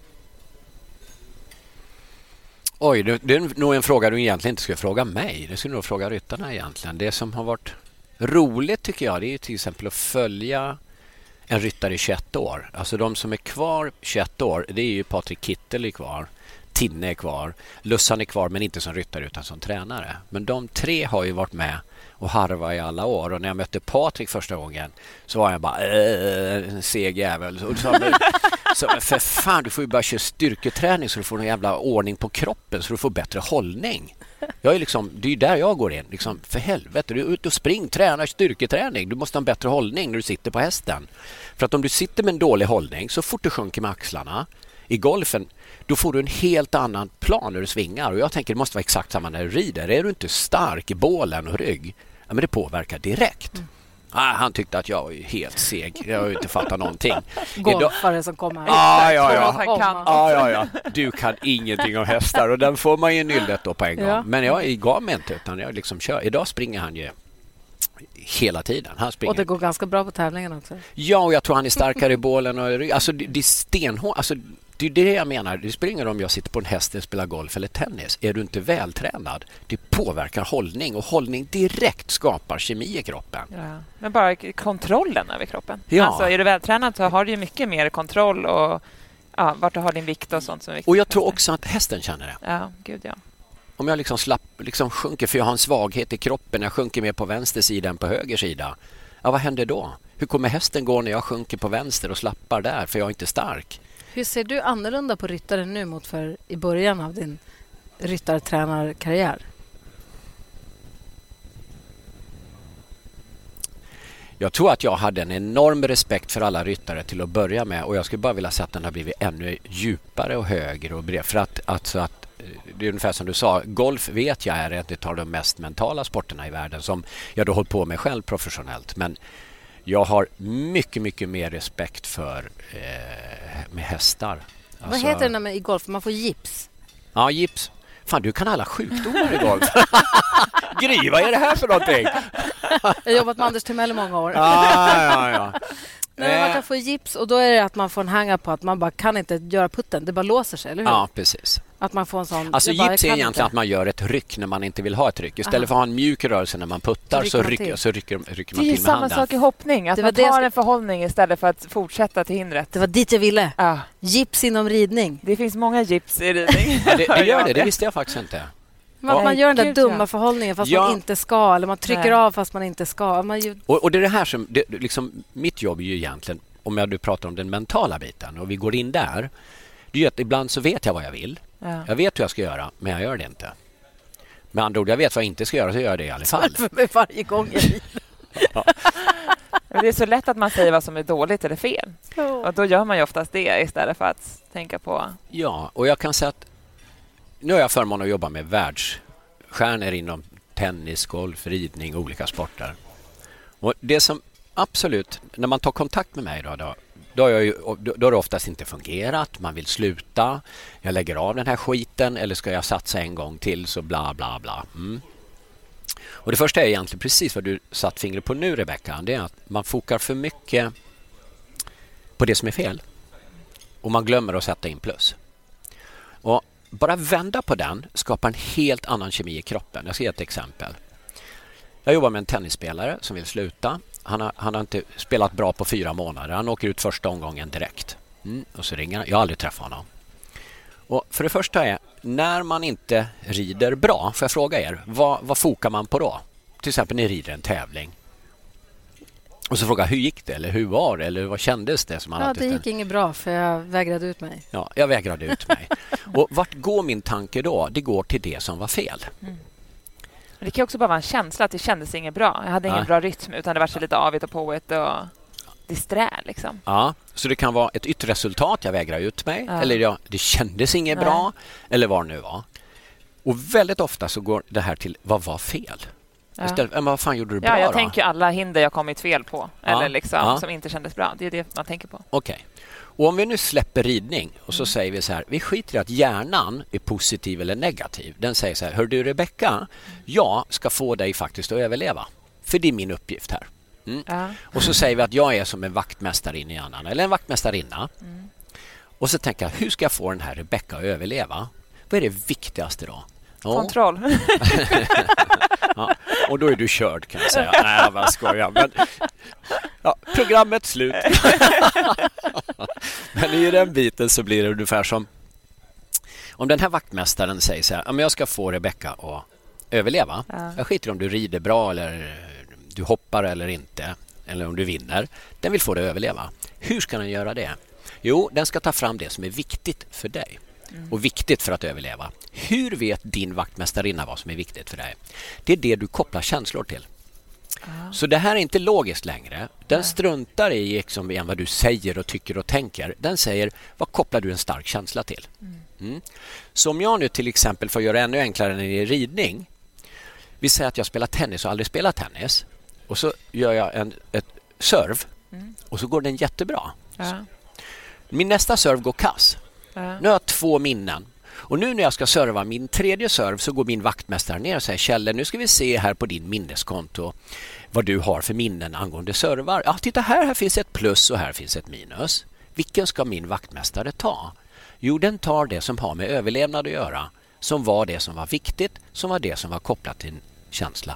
Oj, det, det är nog en fråga du egentligen inte ska fråga mig. Det skulle nog fråga ryttarna egentligen. Det som har varit roligt tycker jag, det är till exempel att följa en ryttare i tjugoett år. Alltså de som är kvar tjugoett år, det är ju Patrik Kittel är kvar. Tinne är kvar. Lussan är kvar, men inte som ryttare utan som tränare. Men de tre har ju varit med och harva i alla år. Och när jag mötte Patrik första gången så var jag bara äh, en seg jävel. Och så, så, för fan, du får ju bara köra styrketräning så du får en jävla ordning på kroppen så du får bättre hållning. Jag är liksom, det är ju där jag går in. Liksom, för helvete, du är ute och spring, tränar styrketräning. Du måste ha en bättre hållning när du sitter på hästen. För att om du sitter med en dålig hållning så fort du sjunker med axlarna i golfen, då får du en helt annan plan när du svingar. Och jag tänker det måste vara exakt samma när du rider. Är du inte stark i bålen och rygg, ja, men det påverkar direkt. Mm. Ah, han tyckte att jag var helt seg. Jag har ju inte fattat någonting. Golfare som kommer här. Ah, ja, ja. Kan. Ah, ja, ja. Du kan ingenting om hästar och den får man ju nyllet då på en gång. Ja. Men jag gav mig inte utan jag liksom kör. Idag springer han ju hela tiden. Han springer. Och det går ganska bra på tävlingen också. Ja, och jag tror han är starkare i bålen och rygg. Alltså det, det är stenhårt. Alltså det är det jag menar. Det spelar ingen roll om jag sitter på en häst och spelar golf eller tennis. Är du inte vältränad, det påverkar hållning. Och hållning direkt skapar kemi i kroppen. Ja. Men bara kontrollen över kroppen. Ja. Alltså, är du vältränad så har du ju mycket mer kontroll och ja, vart du har din vikt och sånt som är viktigt. Och jag tror också att hästen känner det. Ja, gud ja. Om jag liksom, slapp, liksom sjunker, för jag har en svaghet i kroppen. Jag sjunker mer på vänster sida än på höger sida. Ja, vad händer då? Hur kommer hästen gå när jag sjunker på vänster och slappar där för jag är inte stark? Hur ser du annorlunda på ryttare nu mot för i början av din ryttartränarkarriär? Jag tror att jag hade en enorm respekt för alla ryttare till att börja med. Och jag skulle bara vilja säga att den har blivit ännu djupare och högre och bred. För att, alltså att det är ungefär som du sa, golf vet jag är ett av de mest mentala sporterna i världen som jag då hållit på med själv professionellt. Men jag har mycket, mycket mer respekt för eh, med hästar. Vad alltså, heter det när man i golf? Man får gips. Ja, gips. Fan, du kan alla sjukdomar i golf. Gry, vad är det här för någonting? Jag har jobbat med Anders Timell i många år. Ah, ja, ja. Nej, man kan få gips och då är det att man får en hänga på att man bara kan inte göra putten. Det bara låser sig, eller hur? Ja, precis. Att man får en sån... Alltså bara, gips är egentligen inte. att man gör ett ryck när man inte vill ha ett ryck. Istället Aha. för att ha en mjuk rörelse när man puttar så, så rycker, man så rycker, rycker man till med handen. Det är till samma handen. sak i hoppning. Att det man tar tar ska... en förhållning istället för att fortsätta till hindret. Det var dit jag ville. Ja. Gips inom ridning. Det finns många gips i ridning. Ja, det, det gör det, det visste jag faktiskt inte. Man, ja. man gör den där Gud, dumma ja. förhållningen fast ja. man inte ska. Eller man trycker Nej. av fast man inte ska. Man ju... och, och det är det här som... Det, liksom, mitt jobb är ju egentligen, om jag nu pratar om den mentala biten och vi går in där, det är att ibland så vet jag vad jag vill. Ja. Jag vet hur jag ska göra, men jag gör det inte. Med andra ord, jag vet vad jag inte ska göra så gör jag det i alla fall. För mig varje gång jag rider. Ja. Det är så lätt att man säger vad som är dåligt eller fel. Oh. Och då gör man ju oftast det istället för att tänka på... Ja, och jag kan säga att nu har jag förmånen att jobba med världsstjärnor inom tennis, golf, ridning och olika sporter. Och det som absolut, när man tar kontakt med mig då, då, då, har, jag ju, då, då har det oftast inte fungerat. Man vill sluta, jag lägger av den här skiten eller ska jag satsa en gång till så bla bla bla. Mm. Och det första är egentligen precis vad du satt fingret på nu, Rebecca. Det är att man fokar för mycket på det som är fel. Och man glömmer att sätta in plus. Och bara vända på den skapar en helt annan kemi i kroppen. Jag ska ge ett exempel. Jag jobbar med en tennisspelare som vill sluta. Han har, han har inte spelat bra på fyra månader. Han åker ut första omgången direkt. Mm, och så ringer han. Jag har aldrig träffat honom. Och för det första är, när man inte rider bra, får jag fråga er, vad, vad fokar man på då? Till exempel när ni rider en tävling. Och så frågar hur gick det? Eller hur var det? Eller vad kändes det? Som man Ja, det gick inget bra för jag vägrade ut mig. Ja, jag vägrade ut mig. Och vart går min tanke då? Det går till det som var fel. Mm. Det kan också bara vara en känsla att det kändes inget bra. Jag hade ingen Nej. bra rytm utan det var så lite avigt och påigt och disträ liksom. Ja, så det kan vara ett yttre resultat, jag vägrar ut mig. Ja. Eller jag, det kändes inget Nej. bra. Eller vad det nu var. Och väldigt ofta så går det här till, vad var fel? Ja. Istället, men vad fan gjorde du bra Ja, jag då? tänker alla hinder jag kommit fel på. Ja. Eller liksom Ja. som inte kändes bra. Det är det man tänker på. Okej. Och om vi nu släpper ridning och så mm. säger vi så här, vi skiter i att hjärnan är positiv eller negativ. Den säger så här, hör du Rebecca, jag ska få dig faktiskt att överleva. För det är min uppgift här. Mm. Ja. Och så säger vi att jag är som en vaktmästare in i annan, eller en vaktmästarinna. Mm. Och så tänker jag, hur ska jag få den här Rebecca att överleva? Vad är det viktigaste då? Ja. Kontroll. Ja, och då är du körd, kan jag säga. Nej, vad skojar. Men ja, programmet slut. Men i den biten så blir det ungefär som om den här vaktmästaren säger så här, ja, men jag ska få Rebecca att överleva. Ja. Jag skiter om du rider bra eller du hoppar eller inte, eller om du vinner. Den vill få dig att överleva. Hur ska den göra det? Jo, den ska ta fram det som är viktigt för dig. Mm. Och viktigt för att överleva. Hur vet din vaktmästarinna vad som är viktigt för dig? Det är det du kopplar känslor till. Ah. Så det här är inte logiskt längre. Den ah. struntar i liksom vad du säger och tycker och tänker. Den säger, vad kopplar du en stark känsla till? Mm. Mm. Så om jag nu till exempel får göra ännu enklare än i ridning. Vi säger att jag spelar tennis och aldrig spelar tennis. Och så gör jag en ett serve. Mm. Och så går den jättebra. Ah. Min nästa serve går kass. Uh. Nu har jag två minnen. Och nu när jag ska serva min tredje serve så går min vaktmästare ner och säger, Kjelle, nu ska vi se här på din minneskonto vad du har för minnen angående servar. Ja, titta här, här finns ett plus och här finns ett minus. Vilken ska min vaktmästare ta? Jo, den tar det som har med överlevnad att göra. Som var det som var viktigt, som var det som var kopplat till en känsla.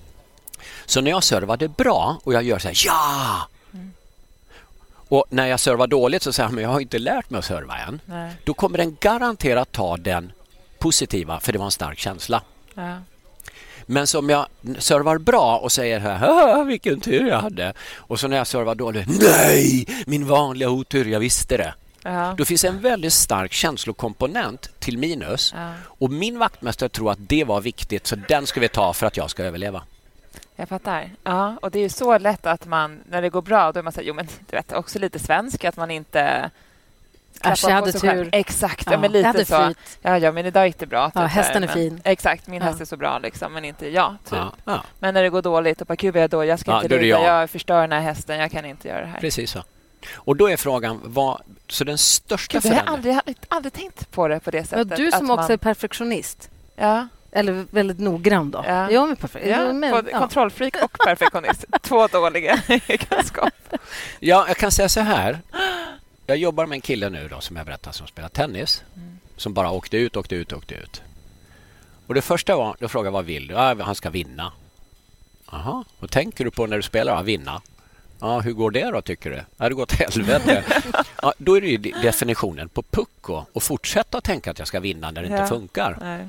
Så när jag servade bra och jag gör så här, ja! Mm. Och när jag servar dåligt så säger jag, men jag har inte lärt mig att serva än. Nej. Då kommer den garanterat ta den positiva, för det var en stark känsla. Ja. Men som jag servar bra och säger här, vilken tur jag hade. Och så när jag servar dåligt, nej, min vanliga otur, jag visste det. Ja. Då finns en väldigt stark känslokomponent till minus. Ja. Och min vaktmästare tror att det var viktigt, så den ska vi ta för att jag ska överleva. Jag fattar. Ja, och det är ju så lätt att man, när det går bra, då är man säger, jo men du vet, också lite svensk, att man inte Äsch, jag hade tur. Själv. Exakt, ja, ja, men lite så. Flyt. Ja, ja, men idag gick det bra. Ja, hästen är men, fin. Exakt, min ja. häst är så bra liksom, men inte jag, typ. Ja, ja. Men när det går dåligt och bara, gud, jag, då, jag ska ja, inte rida, jag. jag förstör den här hästen, jag kan inte göra det här. Precis så. Och då är frågan, vad, så den största förändringen... Jag har aldrig, aldrig tänkt på det på det sättet. Ja, du som också man... är perfektionist. Ja. Eller väldigt noggrann då. Ja. Jag är perfekt. Ja, men, ja. Kontrollfreak och perfektionist. Två dåliga egenskaper. Ja, jag kan säga så här. Jag jobbar med en kille nu då, som jag berättade, som spelar tennis. Mm. Som bara åkte ut, åkte ut, åkte ut. Och det första var, då frågade jag, vad vill du? Ja, han ska vinna. Jaha, vad tänker du på när du spelar? Ja, vinna. Ja, hur går det då, tycker du? Ja, det går till helvete. Ja, då är det ju definitionen på puck och, och fortsätta tänka att jag ska vinna när det ja. inte funkar. Nej.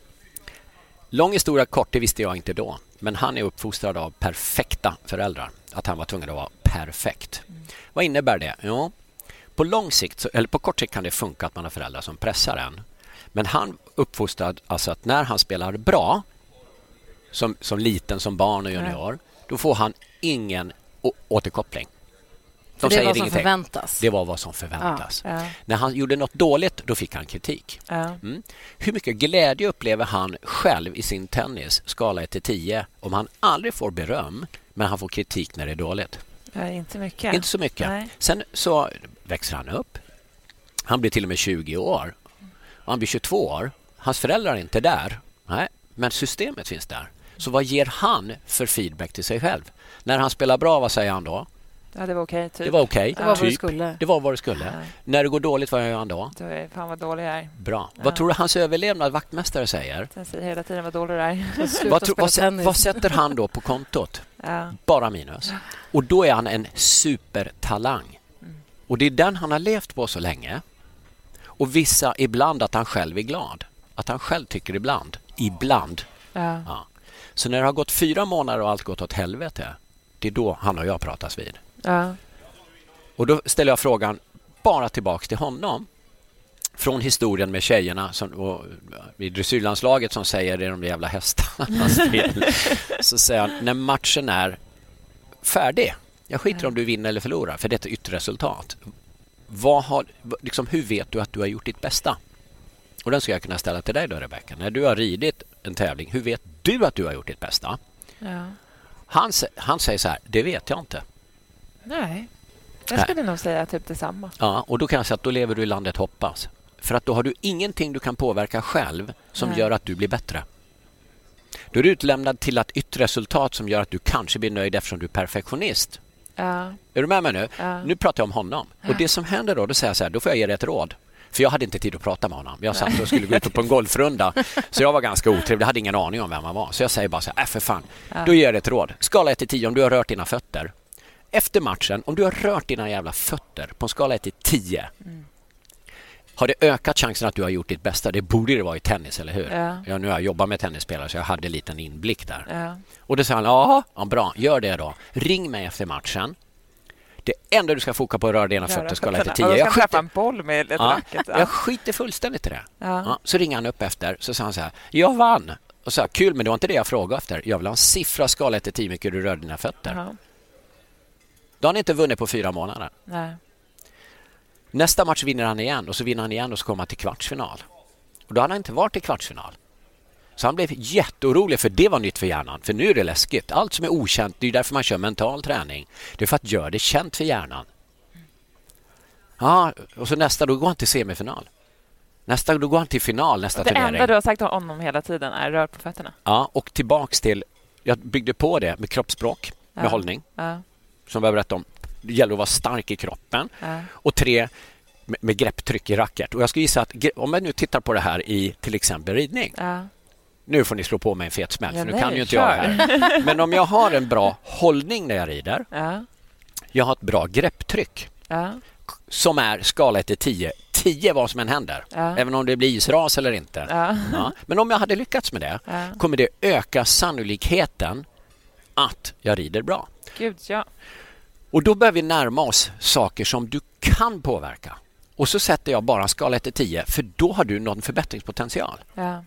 Lång historia kort, det visste jag inte då. Men han är uppfostrad av perfekta föräldrar. Att han var tvungen att vara perfekt. Mm. Vad innebär det? Jo, på lång sikt, eller på kort sikt kan det funka att man har föräldrar som pressar en. Men han uppfostrad, alltså att när han spelar bra, som, som liten, som barn och junior, mm. då får han ingen å- återkoppling. De det säger var vad som förväntas. Det var vad som förväntas. Ja. Ja. När han gjorde något dåligt, då fick han kritik. Ja. Mm. Hur mycket glädje upplever han själv i sin tennis, skala ett till tio, om han aldrig får beröm, men han får kritik när det är dåligt? Ja, inte mycket. Inte så mycket. Nej. Sen så växer han upp. Han blir till och med tjugo år. Och han blir tjugotvå år. Hans föräldrar är inte där. Nej, men systemet finns där. Så vad ger han för feedback till sig själv? När han spelar bra, vad säger han då? Ja, det var okej. Okay, typ. Det var okej. Okay, det var typ. vad det skulle. Det var vad det skulle. Ja. När det går dåligt, vad gör han då? Då är fan vad dålig jag är. Bra. Ja. Vad tror du hans överlevnad vaktmästare säger? Den säger hela tiden vad dålig jag är. vad, tro, vad, vad sätter han då på kontot? Ja. Bara minus. Och då är han en supertalang. Mm. Och det är den han har levt på så länge. Och vissa ibland att han själv är glad. Att han själv tycker ibland. Ibland. Ja. Ja. Så när det har gått fyra månader och allt gått åt helvete, det är då han och jag pratas vid. Ja. Och då ställer jag frågan bara tillbaks till honom. Från historien med tjejerna som, och, i dressyrlandslaget som säger det är de jävla hästarnas fel. Så säger han, när matchen är färdig, jag skiter om du vinner eller förlorar, för det är ett yttre resultat. Vad har, liksom, hur vet du att du har gjort ditt bästa? Och den ska jag kunna ställa till dig då, Rebecca. När du har ridit en tävling, hur vet du att du har gjort ditt bästa? Ja. Han, han säger så här, det vet jag inte. Nej, jag skulle Nej. nog säga typ detsamma. Ja, och då kan jag säga att då lever du i landet hoppas. För att då har du ingenting du kan påverka själv som Nej. gör att du blir bättre. Då är du utlämnad till ett yttre resultat som gör att du kanske blir nöjd eftersom du är perfektionist. Ja. Är du med mig nu? Ja. Nu pratar jag om honom. Och det som händer då, då säger jag så här, då får jag ge dig ett råd. För jag hade inte tid att prata med honom. Jag satt och skulle gå ut på en golfrunda. Så jag var ganska otrevlig. Jag hade ingen aning om vem han var. Så jag säger bara så här, äh för fan. Ja. Då ger jag dig ett råd. Skala ett till tio om du har rört dina fötter. Efter matchen, om du har rört dina jävla fötter på en skala ett till tio. Mm. Har det ökat chansen att du har gjort ditt bästa? Det borde det vara i tennis, eller hur? Ja. Jag, nu har jag jobbat med tennisspelare så jag hade en liten inblick där. Ja. Och då sa han, ja, ja bra, gör det då. Ring mig efter matchen. Det enda du ska foka på är att röra dina fötter, skala ett till tio. Jag Jag ska träffa skiter, en boll med ett ja, racket. Ja. jag skiter fullständigt i det. Ja. Ja, så ringer han upp efter, så sa han så här, jag vann. Och så här, kul, men det var inte det jag frågade efter. Jag vill ha en siffra, skala ett till tio, mycket du rör dina fötter. Ja. Då har han inte vunnit på fyra månader. Nej. Nästa match vinner han igen och så vinner han igen och så kommer han till kvartsfinal. Och då har han inte varit i kvartsfinal. Så han blev jätteorolig, för det var nytt för hjärnan. För nu är det läskigt. Allt som är okänt, det är därför man kör mental träning. Det är för att göra det känt för hjärnan. Ja, och så nästa, då går han till semifinal. Nästa, då går han till final nästa det turnering. Det enda du har sagt om honom hela tiden är rör på fötterna. Ja, och tillbaks till, jag byggde på det med kroppsspråk, med ja. hållning. Ja. Som jag berättade om. Det gäller att vara stark i kroppen. Ja. Och tre, med, med grepptryck i racket. Och jag skulle gissa att om jag nu tittar på det här i till exempel ridning. Ja. Nu får ni slå på mig en fet smäll, Ja, för nu nej, kan ju inte kör. jag här. Men om jag har en bra hållning när jag rider. Ja. Jag har ett bra grepptryck. Ja. Som är skala ett till tio. tio vad som än händer. Ja. Även om det blir isras eller inte. Ja. Ja. Men om jag hade lyckats med det, ja. kommer det öka sannolikheten att jag rider bra. Gud, ja. Och då börjar vi närma oss saker som du kan påverka. Och så sätter jag bara skala ett till tio, för då har du någon förbättringspotential. Ja.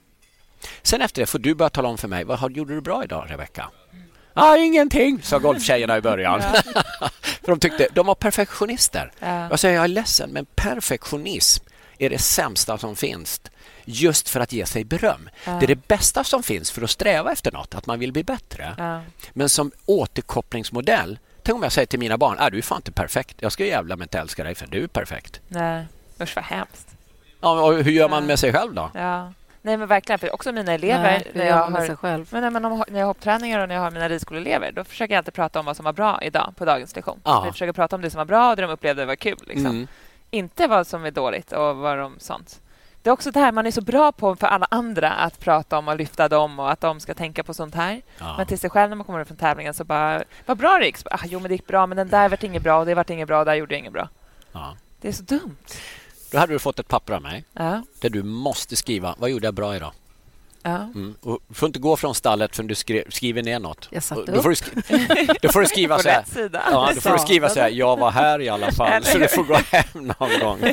Sen efter det får du börja tala om för mig, vad har, gjorde du bra idag, Rebecca? Mm. Ah, ingenting, sa golftjejerna i början. Ja. För de tyckte, de var perfektionister. Ja. Jag säger, jag är ledsen, men perfektionism är det sämsta som finns. Just för att ge sig beröm. Ja. Det är det bästa som finns för att sträva efter något, att man vill bli bättre. Ja. Men som återkopplingsmodell, tänk om jag säger till mina barn, ah, du är fan inte perfekt. Jag ska jävla med inte älska dig för du är perfekt. Nej, usch vad hemskt. Ja, och hur gör man ja. med sig själv då? Ja. Nej, men verkligen, för också mina elever, Nej, när jag med har, sig själv. men när, man, när jag har hoppträningar och när jag har mina ridskoleelever, då försöker jag alltid prata om vad som var bra idag på dagens lektion. Ja. Vi försöker prata om det som var bra och det de upplevde var kul. Liksom. Mm. Inte vad som är dåligt och vad de sånt. Det är också det här man är så bra på för alla andra att prata om och lyfta dem och att de ska tänka på sånt här. Ja. Men till sig själv när man kommer från tävlingen så bara, vad bra det gick. Så bara, ah, jo men det gick bra, men den där vart inget bra och det vart inget bra och där gjorde jag inget bra. Ja. Det är så dumt. Då hade du fått ett papper av mig Ja. där du måste skriva, vad gjorde jag bra idag? Ja. Mm. Och du får inte gå från stallet förrän du skri- skriver ner något. Jag satte Och då, får du skri- då får du skriva På så här. rätt sida. Ja, då får du skriva så här, jag var här i alla fall. Eller Så hur? du får gå hem någon gång.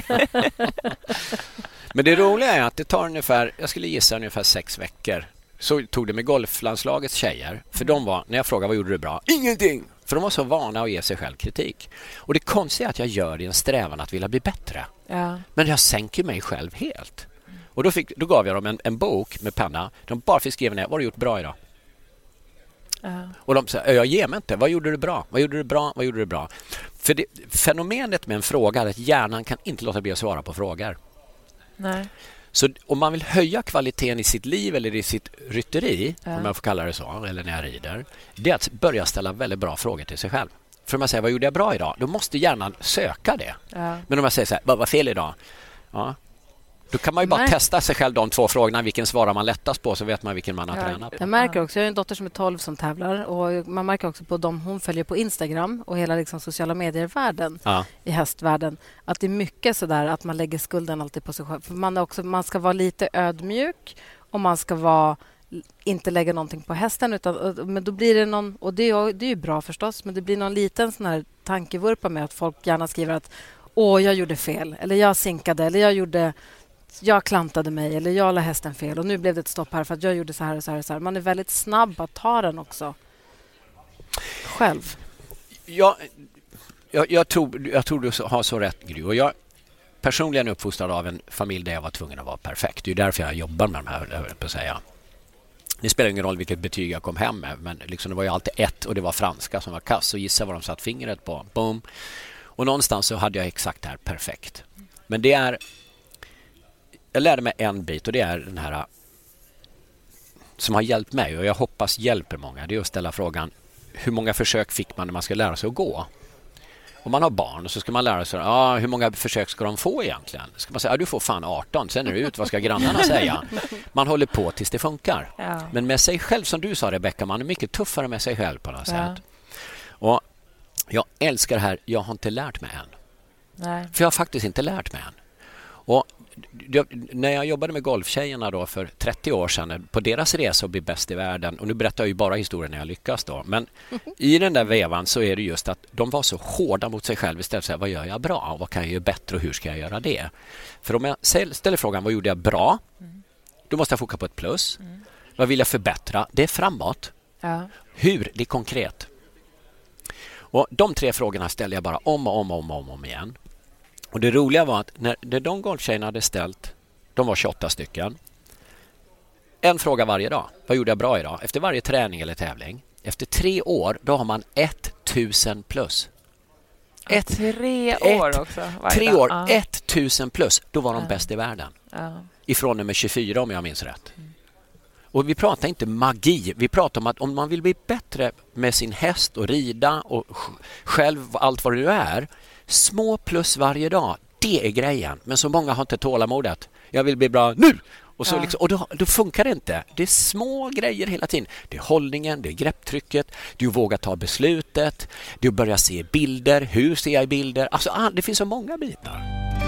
Men det roliga är att det tar ungefär, jag skulle gissa ungefär sex veckor. Så tog det med golflandslagets tjejer. För de var, när jag frågade vad gjorde du bra? Ingenting! För de var så vana att ge sig själv kritik. Och det konstiga är att jag gör det i en strävan att vilja bli bättre. Ja. Men jag sänker mig själv helt. Och då, fick, då gav jag dem en, en bok med penna. De bara fick skriva ner, vad har du gjort bra idag? Ja. Och de sa, jag ger mig inte. Vad gjorde du bra? Vad gjorde du bra? Vad gjorde du bra? För det, fenomenet med en fråga är att hjärnan kan inte låta bli att svara på frågor. Nej. Så om man vill höja kvaliteten i sitt liv eller i sitt rytteri, Ja. om jag får kalla det så, eller när jag rider, det är att börja ställa väldigt bra frågor till sig själv. För om man säger, vad gjorde jag bra idag? Då måste hjärnan söka det. Ja. Men om man säger så här, vad var fel idag? Ja. Då kan man ju bara Nej. testa sig själv de två frågorna. Vilken svarar man lättast på, så vet man vilken man har Ja. tränat på. Jag märker också, jag har en dotter som är tolv som tävlar och man märker också på dem hon följer på Instagram och hela liksom sociala medier-världen Ja. i hästvärlden att det är mycket så där att man lägger skulden alltid på sig själv. För man, är också, man ska vara lite ödmjuk och man ska vara, inte lägga någonting på hästen. Utan, men då blir det någon, och det är, det är ju bra förstås, men det blir någon liten sån här tankevurpa med att folk gärna skriver att åh, jag gjorde fel, eller jag sinkade, eller jag gjorde... Jag klantade mig eller jag la hästen fel och nu blev det ett stopp här för att jag gjorde så här och så här och så här. Man är väldigt snabb att ta den också. Själv. Jag, jag, jag, tror, jag tror du har så rätt, Gry. Och jag personligen är uppfostrad av en familj där jag var tvungen att vara perfekt. Det är därför jag jobbar med de här, jag vill på att säga. Det spelar ingen roll vilket betyg jag kom hem med, men liksom det var ju alltid ett och det var franska som var kass. Och gissa vad de satt fingret på. Boom. Och någonstans så hade jag exakt det här perfekt. Men det är... Jag lärde mig en bit och det är den här... som har hjälpt mig och jag hoppas hjälper många, det är att ställa frågan hur många försök fick man när man ska lära sig att gå? Om man har barn och så ska man lära sig ah, hur många försök ska de få egentligen? Ska man säga ah, du får fan arton, sen är det ut, vad ska grannarna säga? Man håller på tills det funkar. Ja. Men med sig själv, som du sa Rebecka, man är mycket tuffare med sig själv på något Ja. sätt. Och jag älskar det här, jag har inte lärt mig än. Nej. För jag har faktiskt inte lärt mig än. Och jag, när jag jobbade med golftjejerna då för trettio år sedan på deras resa att bli bäst i världen, och nu berättar jag ju bara historien när jag lyckas då, men i den där vevan så är det just att de var så hårda mot sig själva istället för att säga, vad gör jag bra och vad kan jag göra bättre och hur ska jag göra det? För om jag ställer frågan, vad gjorde jag bra? Då måste jag fokusera på ett plus. Mm. Vad vill jag förbättra? Det är framåt. Ja. Hur? Det är konkret. Och de tre frågorna ställer jag bara om och om och om, och om igen. Och det roliga var att när, när de golftjejerna hade ställt, de var tjugoåtta stycken, en fråga varje dag. Vad gjorde jag bra idag? Efter varje träning eller tävling. Efter tre år, då har man tusen plus. Ett, tre år ett, också. Varje tre dag. år, Ja. tusen plus. Då var de Ja. bäst i världen. Ja. Ifrån nummer tjugofyra om jag minns rätt. Mm. Och vi pratar inte magi. Vi pratar om att om man vill bli bättre med sin häst och rida och själv allt vad det nu är. Små plus varje dag. Det är grejen. Men så många har inte tålamodet. Jag vill bli bra nu! Och, så Ja. liksom, och då, då funkar det inte. Det är små grejer hela tiden. Det är hållningen, det är grepptrycket. Du vågar ta beslutet. Du börjar se bilder. Hur ser jag bilder? Alltså, ah, det finns så många bitar.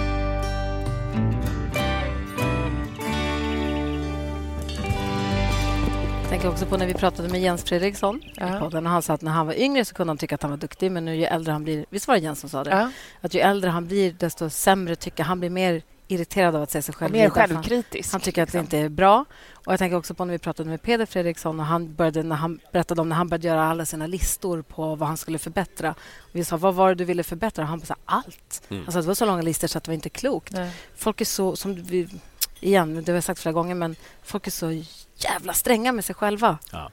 Jag tänker också på när vi pratade med Jens Fredriksson Ja. i podden, och han sa att när han var yngre så kunde han tycka att han var duktig, men nu ju äldre han blir, visst var det Jens som sa det? Ja. Att ju äldre han blir desto sämre tycker han, blir mer irriterad av att se sig själv. Och mer därför han- självkritisk. Han tycker att det liksom. inte är bra. Och jag tänker också på när vi pratade med Peder Fredriksson och han började, när han berättade om när han började göra alla sina listor på vad han skulle förbättra. Och vi sa, vad var det du ville förbättra? Och han sa allt. Mm. Alltså det var så långa listor så att det var inte klokt. Nej. Folk är så, som vi, igen, det har jag sagt flera gånger, men folk är så jävla stränga med sig själva. Ja.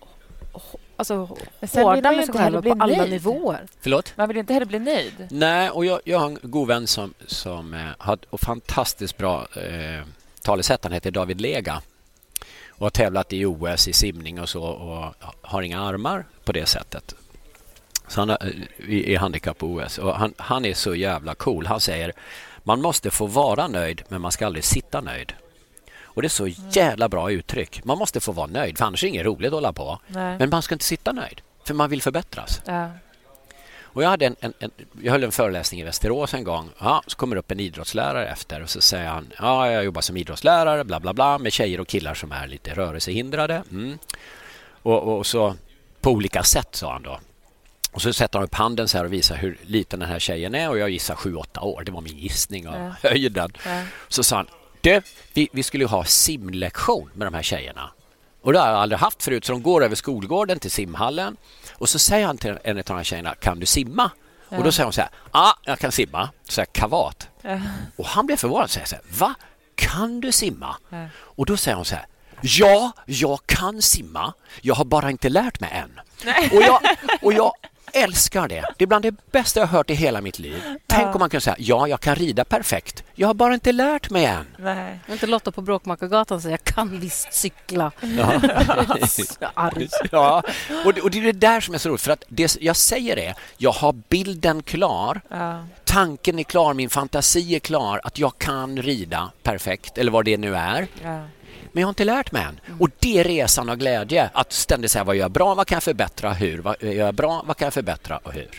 Alltså Men sen vill hårda man ju med sig inte heller själva bli på alla nöjd. nivåer. Förlåt? Man vill inte heller bli nöjd. Nej, och jag, jag har en god vän som, som eh, har ett fantastiskt bra eh, talesätt. Han heter David Lega och har tävlat i O S i simning och så och har inga armar på det sättet. Så han är i, i handikapp-O S och han, han är så jävla cool. Han säger, man måste få vara nöjd men man ska aldrig sitta nöjd. Och det är så jävla bra uttryck. Man måste få vara nöjd, för annars är det inget roligt att hålla på. Nej. Men man ska inte sitta nöjd, för man vill förbättras. Ja. Och jag, hade en, en, en, jag höll en föreläsning i Västerås en gång. Ja, så kommer upp en idrottslärare efter och så säger han, ja, jag jobbar som idrottslärare, bla bla bla, med tjejer och killar som är lite rörelsehindrade. Mm. Och, och så på olika sätt, sa han då. Och så sätter han upp handen så här och visar hur liten den här tjejen är, och jag gissar sju åtta år. Det var min gissning av Ja. höjden. Ja. Så sa han, du, vi, vi skulle ju ha simlektion med de här tjejerna. Och det har jag aldrig haft förut, så de går över skolgården till simhallen. Och så säger han till en av de här tjejerna, kan du simma? Ja. Och då säger hon så här, ja, jag kan simma. Så här, kavat. Ja. Och han blev förvånad och säger så här, va? Kan du simma? Ja. Och då säger hon så här, ja, jag kan simma. Jag har bara inte lärt mig än. Och jag, och jag älskar det. Det är bland det bästa jag har hört i hela mitt liv. Tänk Ja. om man kan säga, ja, jag kan rida perfekt. Jag har bara inte lärt mig än. Nej. Jag inte Lotta på Bråkmakargatan säger, jag kan visst cykla. Ja. Jag är arg. Ja, och det, och det är det där som är så roligt. För att det jag säger är, jag har bilden klar. Ja. Tanken är klar, min fantasi är klar. Att jag kan rida perfekt, eller vad det nu är. Ja. Men jag har inte lärt mig än. Och det är resan av glädje. Att ständigt säga, vad gör jag bra, vad kan jag förbättra, hur? Vad gör jag bra, vad kan jag förbättra och hur?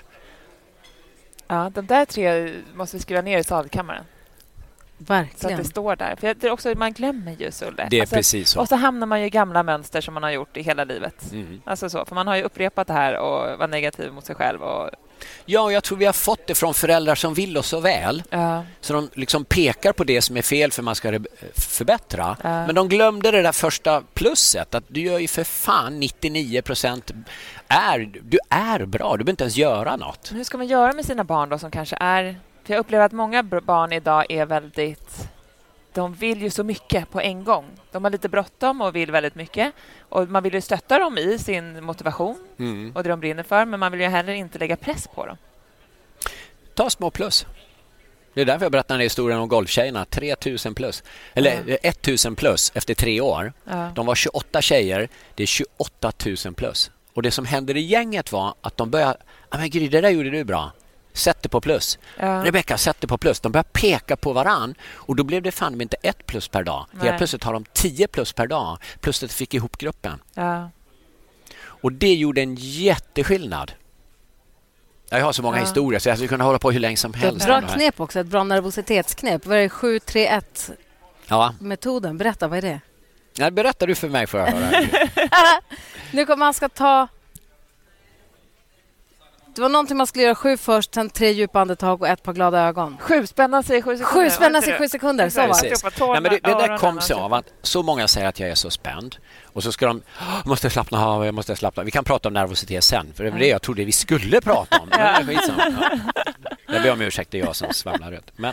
Ja, de där tre måste vi skriva ner i sadelkammaren. Så att Verkligen. det står där. För jag tror också man glömmer ju, Sulle. Det är Alltså, precis så. Och så hamnar man ju i gamla mönster som man har gjort i hela livet. Mm. Alltså så, för man har ju upprepat det här och var negativ mot sig själv. Och, Ja, jag tror vi har fått det från föräldrar som vill oss så väl. ja, Så de liksom pekar på det som är fel för man ska re- förbättra. Ja. Men de glömde det där första plusset. Att du gör ju för fan nittionio procent är, du är bra. Du behöver inte ens göra något. hur ska man göra med sina barn då som kanske är... För jag upplever att många br- barn idag är väldigt... De vill ju så mycket på en gång. De har lite bråttom och vill väldigt mycket. Och man vill ju stötta dem i sin motivation Mm. och det de brinner för. Men man vill ju heller inte lägga press på dem. Ta små plus. Det är därför jag berättar den här historien om golftjejerna. tre tusen plus. Eller ja. ett tusen plus efter tre år. Ja. De var tjugoåtta tjejer. Det är tjugoåtta tusen plus. Och det som hände i gänget var att de började... Ja, men Gry, det där gjorde du bra. Sätt det på plus. Ja. Rebecka, sätt det på plus. De började peka på varann. Och då blev det fan inte ett plus per dag. Nej. Helt plötsligt har de tio plus per dag. Plus att de fick ihop gruppen. Ja. Och det gjorde en jätteskillnad. Jag har så många ja. historier så jag skulle kunna hålla på hur länge som helst. Ett bra knep också, ett bra nervositetsknep. Vad är det? sju tre ett ja. metoden? Berätta, vad är det? Ja, berättar du för mig för att höra. Nu kommer man ska ta... Det var någonting man skulle göra sju först, sen tre djupa andetag och ett par glada ögon. Sju spänna sig i sju sekunder. Sju spänna sig i sju sekunder, så var det. Ja, men det, det där kom sig av att så många säger att jag är så spänd. Och så ska de, jag måste slappna av, jag måste slappna av. Vi kan prata om nervositet sen, för det var det jag trodde vi skulle prata om. Men det är skitsamma. Jag ber om ursäkt, det är jag som svamlar ut. Men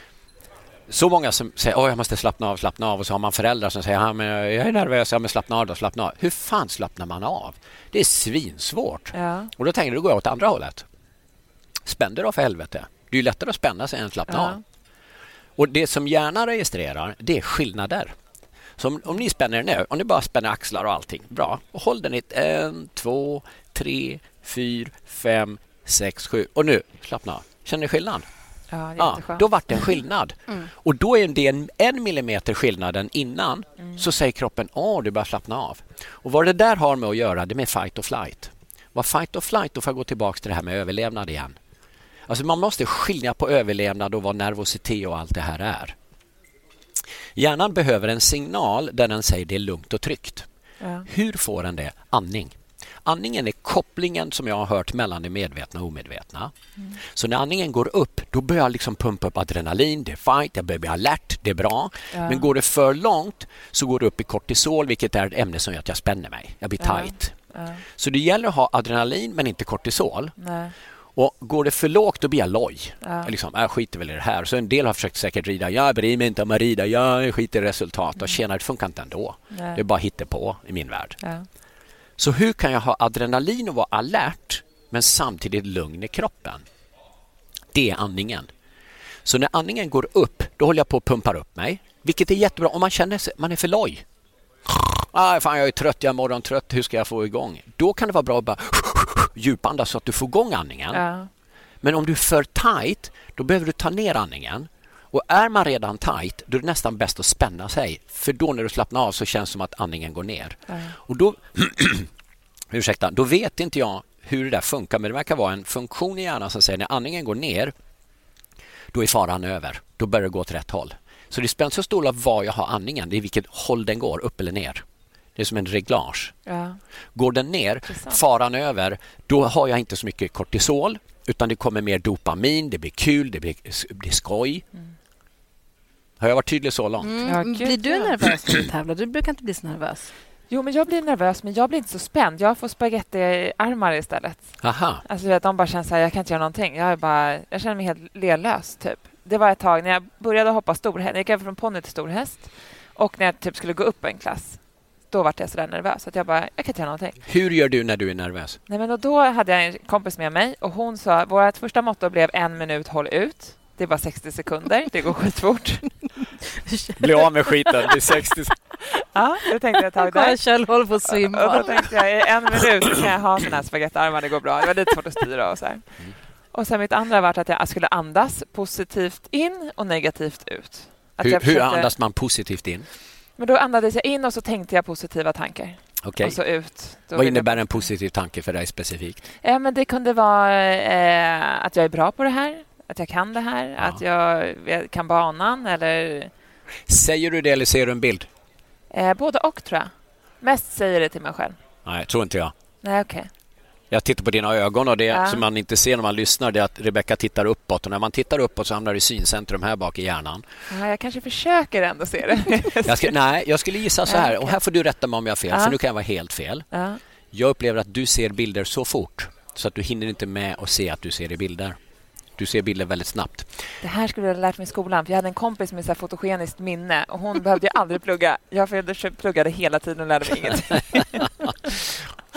så många som säger, åh jag måste slappna av, slappna av. Och så har man föräldrar som säger, ja, men jag är nervös, ja, men slappna av då, slappna av. Hur fan slappnar man av? Det är svinsvårt. Ja. Och då tänker du, då går jag åt andra hållet. Spänn dig då för helvete. Det är ju lättare att spänna sig än att slappna ja. av. Och det som hjärnan registrerar, det är skillnader. Så om, om ni spänner er nu, om ni bara spänner axlar och allting, bra. Och håll den i en, två, tre, fyra, fem, sex, sju. Och nu, slappna av. Känner ni skillnad? Ja, ja, då vart det en skillnad. Mm. Och då är det en, en millimeter skillnaden innan mm. så säger kroppen, åh, du börjar slappna av. Och vad det där har med att göra, det är med fight och flight. Vad fight och flight, då får jag gå tillbaka till det här med överlevnad igen. Alltså man måste skilja på överlevnad och vad nervositet och allt det här är. Hjärnan behöver en signal där den säger det är lugnt och tryggt. Ja. Hur får den det? Andning. Andningen är kopplingen som jag har hört mellan det medvetna och omedvetna. Mm. Så när andningen går upp, då börjar jag liksom pumpa upp adrenalin, det är fight, jag börjar bli alert, det är bra. Ja. Men går det för långt så går det upp i kortisol, vilket är ett ämne som gör att jag spänner mig. Jag blir ja. tight. Ja. Så det gäller att ha adrenalin men inte kortisol. Nej. Och går det för lågt då blir jag loj. Ja. Jag, liksom, jag skiter väl i det här. Så en del har försökt säkert rida. Jag bryr mig inte om att rida. Jag skiter i resultat. Och tjänar, det funkar inte ändå. Nej. Det är bara hitta på i min värld. Ja. Så hur kan jag ha adrenalin och vara alert men samtidigt lugn i kroppen? Det är andningen. Så när andningen går upp, då håller jag på att pumpa upp mig. Vilket är jättebra om man känner sig, man är för loj. Ah, fan, jag är trött, jag är morgontrött. Hur ska jag få igång? Då kan det vara bra att bara djupandas så att du får igång andningen. Ja. Men om du är för tight, då behöver du ta ner andningen. Och är man redan tight, då är det nästan bäst att spänna sig. För då när du slappnar av så känns det som att andningen går ner. Ja. Och då, ursäkta, då vet inte jag hur det där funkar. Men det verkar vara en funktion i hjärnan som säger när andningen går ner, då är faran över. Då börjar det gå åt rätt håll. Så det spelar inte så stor roll var jag har andningen. Det är vilket håll den går, upp eller ner. Det är som en reglage. Ja. Går den ner, faran över, då har jag inte så mycket kortisol. Utan det kommer mer dopamin, det blir kul, det blir, det blir skoj. Mm. Har jag varit tydlig så långt? Mm. Ja, blir du nervös när du tävlar? Du brukar inte bli så nervös. Jo, men jag blir nervös, men jag blir inte så spänd. Jag får spagettiarmar istället. Aha. Alltså, vet, de bara känner så här, jag kan inte göra någonting. Jag, är bara, jag känner mig helt lelös, typ. Det var ett tag när jag började hoppa storhäst. Jag gick över från ponny till storhäst. Och när jag typ skulle gå upp en klass, då var jag så där nervös. Att jag bara, jag kan inte göra någonting. Hur gör du när du är nervös? Nej, men då hade jag en kompis med mig. Och hon sa, vårt första motto blev en minut, håll ut. Det är bara sextio sekunder. Det går skitfort. Bli av med skiten. Det är sextio Ja, det tänkte jag ett tag där. Kjell håller på att svimma. Och då tänkte jag, i en minut kan jag ha såna här spagettiarmar, det går bra. Det var lite svårt att styra och så här. Mm. Och sen mitt andra var att jag skulle andas positivt in och negativt ut. Att hur, jag försökte... hur andas man positivt in? Men då andades jag in och så tänkte jag positiva tankar. Okay. Och så ut. Då Vad innebär en positiv tanke för dig specifikt? Ja, men det kunde vara eh, att jag är bra på det här. Att jag kan det här. Ja. Att jag, jag kan banan. Eller... Säger du det eller ser du en bild? Eh, både och, tror jag. Mest säger det till mig själv. Nej, tror inte jag. Nej, okej. Okay. Jag tittar på dina ögon och det ja. som man inte ser när man lyssnar, det är att Rebecka tittar uppåt. Och när man tittar uppåt så hamnar det i syncentrum här bak i hjärnan. Ja, jag kanske försöker ändå se det. jag ska, nej, jag skulle gissa så här. Ja, okay. Och här får du rätta mig om jag har fel, ja. för nu kan jag vara helt fel. Ja. Jag upplever att du ser bilder så fort så att du hinner inte med att se att du ser i bilder. Du ser bilder väldigt snabbt. Det här skulle jag ha lärt mig i skolan. För jag hade en kompis med så här fotogeniskt minne. Och hon behövde ju aldrig plugga. Jag pluggade hela tiden och lärde mig inget.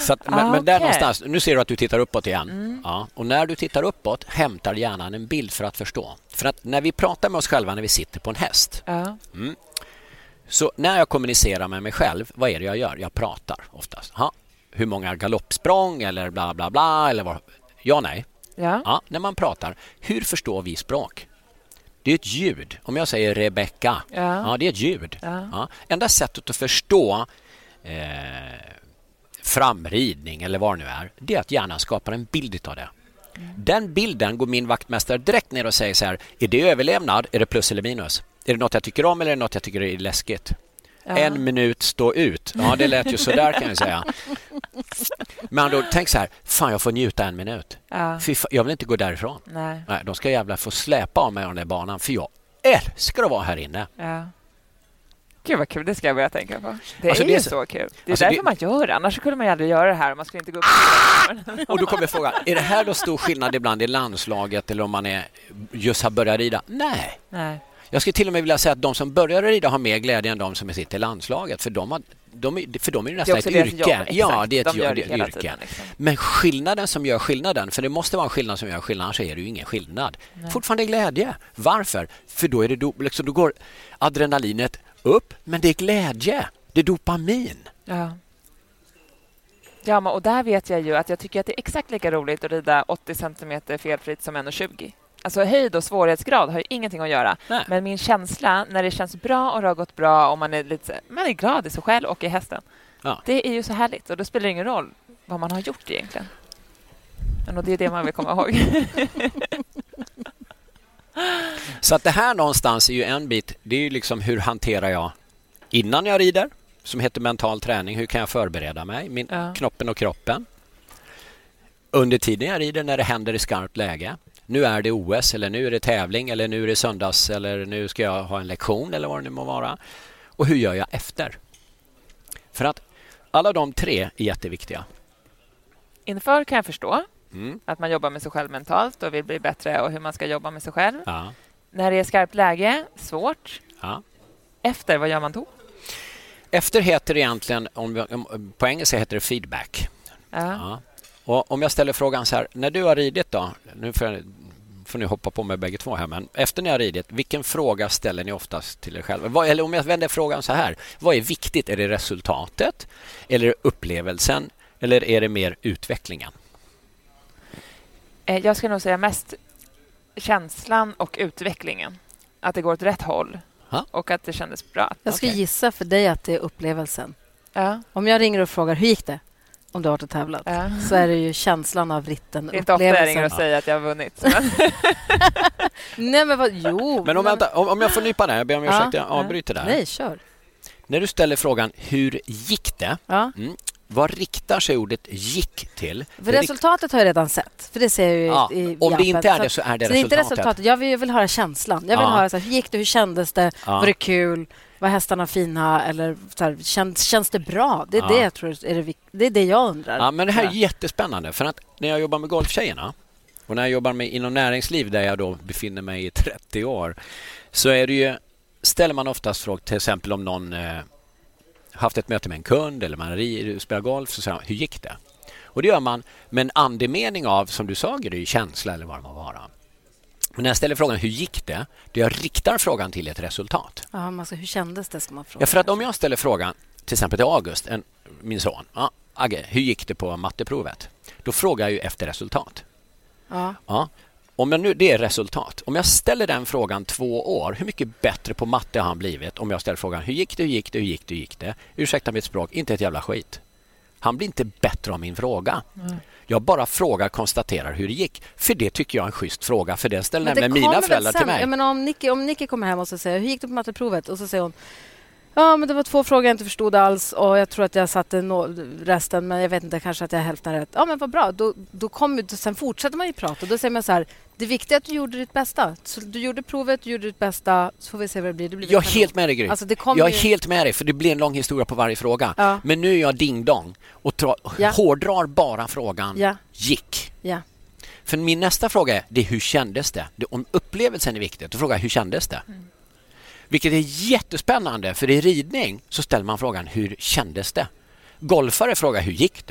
Så att, men, Ah, men där okej. någonstans, nu ser du att du tittar uppåt igen. Mm. Ja, och när du tittar uppåt hämtar hjärnan en bild för att förstå. För att när vi pratar med oss själva när vi sitter på en häst. Ja. Mm, så när jag kommunicerar med mig själv, vad är det jag gör? Jag pratar oftast. Ha, hur många galoppsprång eller bla bla bla. Eller vad? Ja, nej. Ja. Ja, när man pratar, hur förstår vi språk? Det är ett ljud. Om jag säger Rebecca, Ja. ja, det är ett ljud. Ja. Ja. Enda sättet att förstå eh, framridning eller vad det nu är, det är att hjärnan skapar en bild av det. Mm. Den bilden går min vaktmästare direkt ner och säger så här, är det överlevnad? Är det plus eller minus? Är det något jag tycker om eller är det något jag tycker är läskigt? Ja. En minut stå ut. Ja, det lät ju så där kan jag säga. Men då tänk så här, fan jag får njuta en minut. Ja. Fy fan, jag vill inte gå därifrån. Nej. Nej, de ska jävla få släpa av mig av den där banan för jag älskar att vara här inne. Ja. Gud vad kul, det ska jag börja tänka på. Det Alltså, är det ju är så, så kul. Det är alltså, därför det- man gör det. Annars skulle man ju aldrig göra det här. Man skulle inte gå upp och Och då kommer frågan, är det här då stor skillnad ibland i landslaget eller om man är just har börjat rida? Nej. Nej. Jag skulle till och med vilja säga att de som börjar rida har mer glädje än de som sitter i landslaget. För de, har, de, är- för de är ju Det är nästan också ett deras yrke. jobb, exakt. Ja, det är ett, De gör jobb, det det är hela ett yrke. tiden, liksom. Men skillnaden som gör skillnaden, för det måste vara en skillnad som gör skillnaden, så är det ju ingen skillnad. Nej. Fortfarande glädje. Varför? För då, är det do, liksom, då går adrenalinet upp, men det är glädje. Det är dopamin. Ja. Ja, men, och där vet jag ju att jag tycker att det är exakt lika roligt att rida åttio centimeter felfritt som en tjugo. Alltså höjd och svårighetsgrad har ju ingenting att göra. Nej. Men min känsla när det känns bra och det har gått bra och man är lite man är glad i sig själv och i hästen. Ja. Det är ju så härligt och då spelar det ingen roll vad man har gjort egentligen. Men och det är det man vill komma ihåg. Så att det här någonstans är ju en bit, det är ju liksom hur hanterar jag innan jag rider, som heter mental träning, hur kan jag förbereda mig, min Ja. knoppen och kroppen. Under tiden jag rider när det händer i skarpt läge, nu är det O S eller nu är det tävling eller nu är det söndags eller nu ska jag ha en lektion eller vad det nu må vara. Och hur gör jag efter? För att alla de tre är jätteviktiga. Inför kan jag förstå Mm. att man jobbar med sig själv mentalt och vill bli bättre och hur man ska jobba med sig själv. Ja. När det är skarpt läge, svårt. Ja. Efter, vad gör man då? Efter heter det egentligen, om vi, om, på engelska heter det feedback. Ja. Ja. Och om jag ställer frågan så här, när du har ridit då, nu får, jag, får ni hoppa på mig bägge två här, men efter ni har ridit, vilken fråga ställer ni oftast till er själva? Vad, eller om jag vänder frågan så här, vad är viktigt? Är det resultatet? Eller upplevelsen? Eller är det mer utvecklingen? Eh, Jag ska nog säga mest känslan och utvecklingen. Att det går åt rätt håll. Ja. Och att det kändes bra. Jag ska Okej. gissa för dig att det är upplevelsen. Ja. Om jag ringer och frågar hur gick det om du har varit och tävlat, Ja. så är det ju känslan av ritten, Det är inte ofta jag ringer och upplevelsen. säger att jag har vunnit. Men Nej, men vad, jo. Men om, vänta, om, om jag får nypa där, jag ber om Ja. ursäkt, jag avbryter där. Nej, kör. När du ställer frågan, hur gick det? Ja. Mm. Vad riktar sig ordet gick till? För Det resultatet har jag redan sett. För det ser jag ju Ja, i, i om det appen. inte är Så- det så är det så det är inte resultatet. resultatet. Jag vill, jag vill höra känslan. Jag vill Ja. höra så här, hur gick det, hur kändes det, Ja. var det kul, var hästarna fina eller så här, känns, känns det bra? Det är Ja. det jag tror är det, vik- det är det jag undrar. Ja, men det här är jättespännande för att när jag jobbar med golftjejerna och när jag jobbar med inom näringsliv där jag då befinner mig i trettio år, så är det ju, ställer man oftast frågor till exempel om någon eh, haft ett möte med en kund eller man ri- spelar golf, så säger man, hur gick det? Och det gör man med en andemening av, som du sa, det är ju känsla eller vad det må vara. Men när jag ställer frågan hur gick det, då jag riktar frågan till ett resultat. Ja, man ska, hur kändes det, ska man fråga. Ja, för att om jag ställer frågan till exempel till August, en, min son, ja, Agge, hur gick det på matteprovet? Då frågar jag ju efter resultat. Ja. Ja. Om jag nu, det är resultat. Om jag ställer den frågan två år, hur mycket bättre på matte har han blivit? Om jag ställer frågan, hur gick det, hur gick det, hur gick det, hur gick det? Ursäkta mitt språk, inte ett jävla skit. Han blir inte bättre av min fråga. Mm. Jag bara frågar, konstaterar hur det gick. För det tycker jag är en schysst fråga, för den ställer Men det nämligen mina kommer väl föräldrar sen. till mig. Jag menar, om, Nicky, om Nicky kommer hem och så säger hur gick det på matteprovet? Och så säger hon, ja, men det var två frågor jag inte förstod alls och jag tror att jag satte no- resten, men jag vet inte, kanske att jag hälften rätt. Ja, men vad bra. Då, då kommer, då, sen fortsätter man ju prata. Då säger man så här, det viktiga är att du gjorde ditt bästa. Så du gjorde provet, du gjorde ditt bästa, så får vi se vad det blir. Det blir Jag är kanon. helt med dig, Gry. Alltså, det kommer jag är ju- helt med dig, för det blir en lång historia på varje fråga. Ja. Men nu är jag ding-dong och tra- Ja. hårdrar bara frågan Ja. gick. Ja. För min nästa fråga är, det är hur kändes det? det? Om upplevelsen är viktigt, då frågar jag hur kändes det? Mm. Vilket är jättespännande, för i ridning så ställer man frågan hur kändes det? Golfare frågar hur gick det?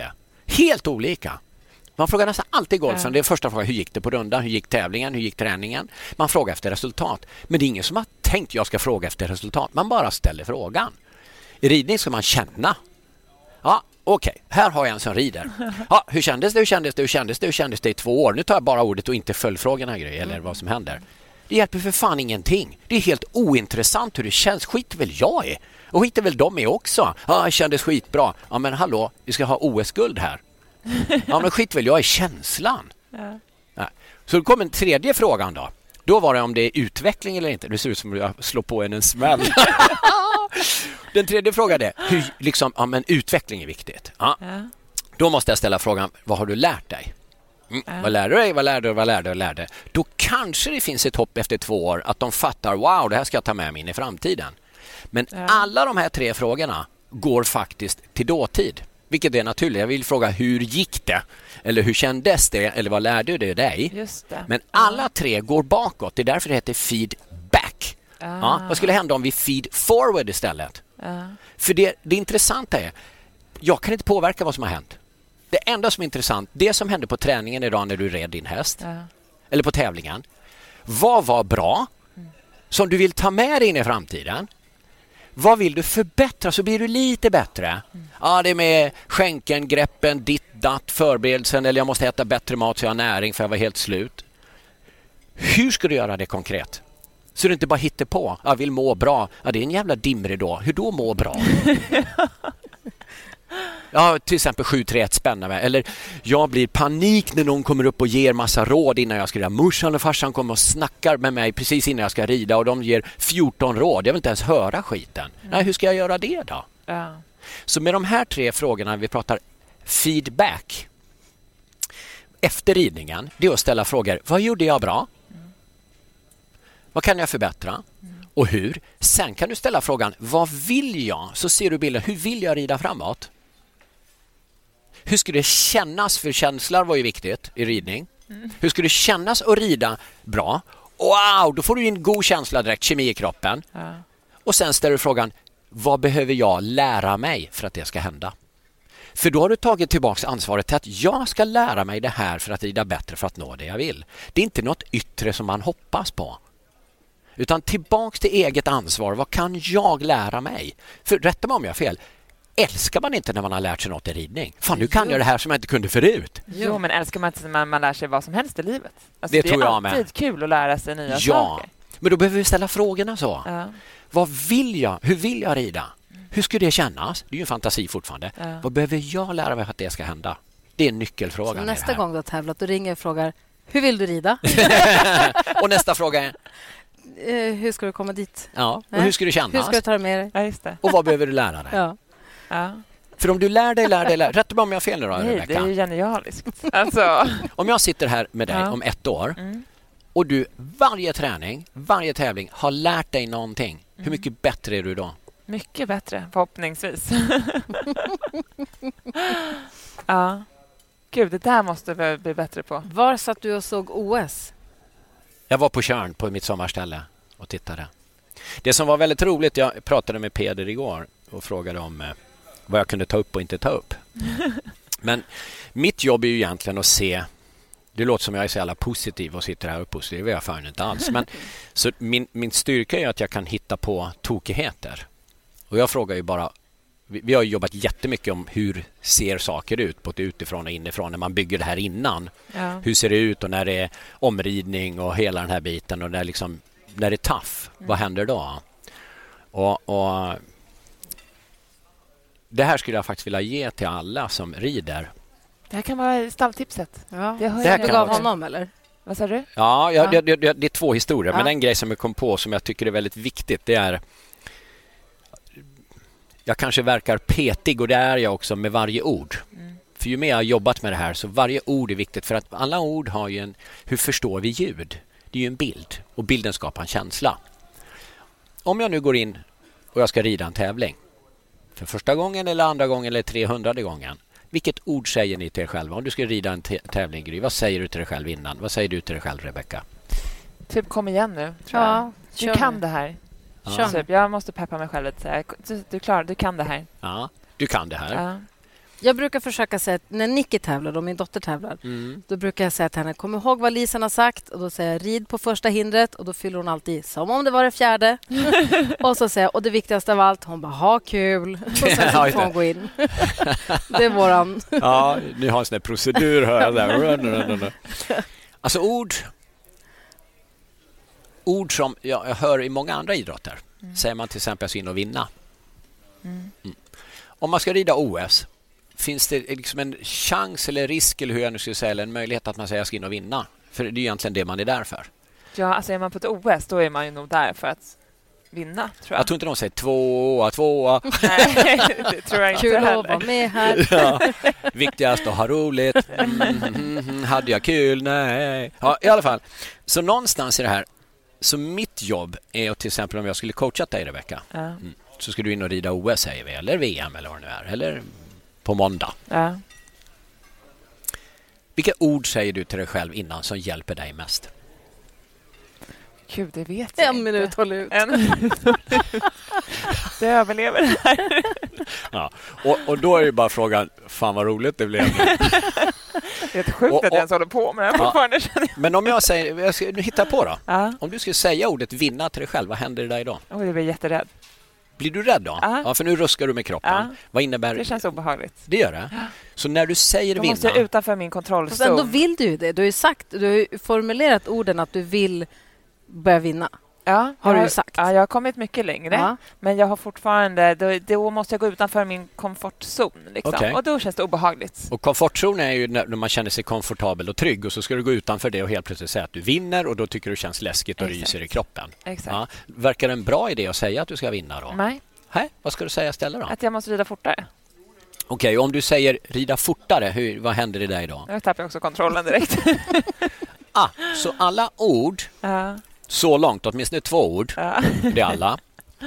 Helt olika. Man frågar nästan alltid golfen. Det är första frågan, hur gick det på rundan? Hur gick tävlingen? Hur gick träningen? Man frågar efter resultat. Men det är ingen som har tänkt jag ska fråga efter resultat. Man bara ställer frågan. I ridning ska man känna. Ja, okej. Okay. Här har jag en som rider. Ja, hur kändes det? Hur kändes det? Hur kändes det? Hur kändes det i två år? Nu tar jag bara ordet och inte följdfrågorna grej eller vad som händer. Det hjälper för fan ingenting. Det är helt ointressant hur det känns. Skit väl jag är. Och skit väl de är också. Ja, det kändes skitbra. Ja, men hallå, vi ska ha O S-guld här. Ja, men skit väl jag i känslan. Ja. Ja. Så då kom en tredje frågan då. Då var det om det är utveckling eller inte. Det ser ut som att jag slår på en en smäll. Den tredje frågan är hur, liksom, ja, men utveckling är viktigt. Ja. Ja. Då måste jag ställa frågan, vad har du lärt dig? Mm. Ja. Vad lärde du dig? Vad lärde du? Vad lärde du? Vad lärde du? Då kanske det finns ett hopp efter två år att de fattar, wow, det här ska jag ta med mig in i framtiden. Men ja. alla de här tre frågorna går faktiskt till dåtid. Vilket är naturligt. Jag vill fråga, hur gick det? Eller hur kändes det? Eller vad lärde du dig? Just det. Men alla tre går bakåt. Det är därför det heter feedback. Ah. Ja, vad skulle hända om vi feed forward istället? Ah. För det, det intressanta är, jag kan inte påverka vad som har hänt. Det enda som är intressant, det som hände på träningen idag när du red din häst. Ah. Eller på tävlingen. Vad var bra? Mm. Som du vill ta med dig in i framtiden? Vad vill du förbättra så blir du lite bättre? Mm. Ja, det är med skänken, greppen, ditt, datt, förberedelsen eller jag måste äta bättre mat så jag har näring för jag var helt slut. Hur ska du göra det konkret? Så du inte bara hittar på. Jag vill må bra. Ja, det är en jävla dimridå. Hur då må bra? Ja, till exempel sju tre ett spännande. Eller jag blir panik när någon kommer upp och ger massa råd innan jag ska rida. Morsan och farsan kommer och snackar med mig precis innan jag ska rida och de ger fjorton råd. Jag vill inte ens höra skiten. Mm. Nej, hur ska jag göra det då? Ja. Så med de här tre frågorna, vi pratar feedback efter ridningen, det är att ställa frågor. Vad gjorde jag bra? Mm. Vad kan jag förbättra? Mm. Och hur? Sen kan du ställa frågan, vad vill jag? Så ser du bilden, hur vill jag rida framåt? Hur skulle det kännas? För känslar var ju viktigt i ridning. Mm. Hur skulle det kännas att rida bra? Wow, då får du en god känsla direkt, kemi i kroppen. Ja. Och sen ställer du frågan, vad behöver jag lära mig för att det ska hända? För då har du tagit tillbaka ansvaret till att jag ska lära mig det här för att rida bättre för att nå det jag vill. Det är inte något yttre som man hoppas på. Utan tillbaka till eget ansvar. Vad kan jag lära mig? För rätta mig om jag har fel. Älskar man inte när man har lärt sig något i ridning? Fan, nu kan jag det här som jag inte kunde förut. Jo, men älskar man inte när man, man lär sig vad som helst i livet? Alltså, det, det tror jag med. Det är alltid kul att lära sig nya ja. saker. Men då behöver vi ställa frågorna så. Ja. Vad vill jag? Hur vill jag rida? Hur skulle det kännas? Det är ju en fantasi fortfarande. Ja. Vad behöver jag lära mig för att det ska hända? Det är en nyckelfråga. Så nästa gång du har tävlat, då ringer jag och frågar, hur vill du rida? Och nästa fråga är... Uh, hur ska du komma dit? Ja, och hur ska du kännas? Hur ska du ta det med dig? Ja, just det. Och vad behöver du lära dig? Ja. Ja. För om du lär dig, lär dig, lär dig. Rätta mig om jag har fel nu då, Nej, Rebecca. det är ju genialiskt. Alltså. Om jag sitter här med dig ja. om ett år mm. och du varje träning, varje tävling har lärt dig någonting. Mm. Hur mycket bättre är du då? Mycket bättre, förhoppningsvis. Ja. Gud, det där måste vi bli bättre på. Var satt du och såg O S? Jag var på Tjörn på mitt sommarställe och tittade. Det som var väldigt roligt, jag pratade med Peder igår och frågade om eh, vad jag kunde ta upp och inte ta upp. Men mitt jobb är ju egentligen att se, det låter som jag är så jävla positiv och sitter här och positiv, det är jag fan inte alls. Men, så min, min styrka är att jag kan hitta på tokigheter. Och jag frågar ju bara, vi, vi har ju jobbat jättemycket om hur ser saker ut på ett utifrån och inifrån när man bygger det här innan. Ja. Hur ser det ut och när det är omridning och hela den här biten och när, liksom, när det är tough, mm. vad händer då? Och, och det här skulle jag faktiskt vilja ge till alla som rider. Det här kan vara stalltipset. Ja. Det, det du gav honom, eller? Vad sa du? Ja, ja, ja. Det, det, det är två historier. Ja. Men en grej som jag kom på som jag tycker är väldigt viktigt, det är... Jag kanske verkar petig och det är jag också med varje ord. Mm. För ju mer jag har jobbat med det här så varje ord är viktigt. För att alla ord har ju en... Hur förstår vi ljud? Det är ju en bild. Och bilden skapar en känsla. Om jag nu går in och jag ska rida en tävling. För första gången eller andra gången eller trehundrade gången. Vilket ord säger ni till er själva? Om du ska rida en t- tävling, Gry, vad säger du till dig själv innan? Vad säger du till dig själv, Rebecca? Typ kom igen nu, tror ja, jag. Du kan det här. Ja. Typ, jag måste peppa mig själv lite. Du, du, klar, du kan det här. Ja, du kan det här. Ja. Jag brukar försöka säga att när Nicky tävlar och min dotter tävlar, Mm. då brukar jag säga till henne, kom ihåg vad Lisen har sagt. Och då säger jag, rid på första hindret. Och då fyller hon alltid som om det var det fjärde. Och så säger jag, och det viktigaste av allt, hon bara, ha kul. Och sen så får hon gå in. Det är våran... Ja, ni har en sån där procedur, hör jag där. Alltså ord... Ord som ja, jag hör i många andra idrotter. Mm. Säger man till exempel jag ska in och vinna. Mm. Mm. Om man ska rida O S, finns det liksom en chans eller risk eller hur jag nu ska säga, eller en möjlighet att man säger jag ska in och vinna? För det är egentligen det man är där för. Ja, alltså är man på ett O S då är man ju nog där för att vinna, tror jag. Jag tror inte de säger tvåa, tvåa. Nej, det tror jag inte Kul heller. att vara med här. Ja. Viktigast att ha roligt. Mm, mm, mm, hade jag kul? Nej. Ja, i alla fall. Så någonstans i det här, så mitt jobb är att till exempel om jag skulle coacha dig, Rebecka, Ja. mm, så ska du in och rida O S, säger vi, eller V M eller vad det nu är, eller på måndag. Ja. Vilka ord säger du till dig själv innan som hjälper dig mest? Gud, det vet jag En inte. minut håller ut. En minut håller ut. Det överlever det här. Ja. Och, och då är ju bara frågan, fan vad roligt det blev. Det är ett sjukt Och- att jag ens håller på med det här Ja. fortfarande. känner jag. Men om jag säger, jag ska, nu hittar på då. Ja. Om du skulle säga ordet vinna till dig själv, vad händer dig då? Oj, jag blir jätterädd. Blir du rädd då? Ja. Ja, för nu ruskar du med kroppen. Ja. Vad innebär Det känns obehagligt. Det gör det. Så när du säger Då vinna... måste jag utanför min Fast kontrollzon. ändå vill du ju det. Du har ju sagt, du har ju formulerat orden att du vill börja vinna. Ja, Har du jag, ju sagt. Ja, jag har kommit mycket längre. Ja. Men jag har fortfarande... Då, då måste jag gå utanför min komfortzon. Liksom. Okej. Och då känns det obehagligt. Och komfortzon är ju när när man känner sig komfortabel och trygg och så ska du gå utanför det och helt plötsligt säga att du vinner och då tycker du det känns läskigt och Exakt. ryser i kroppen. Exakt. Ja. Verkar det en bra idé att säga att du ska vinna då? Nej, Hej, vad ska du säga istället då? att jag måste rida fortare. Okej, om du säger rida fortare, hur, vad händer i dig då? Jag tappar också kontrollen direkt. Ah, så alla ord, Ja, så långt, åtminstone två ord, ja, det är alla,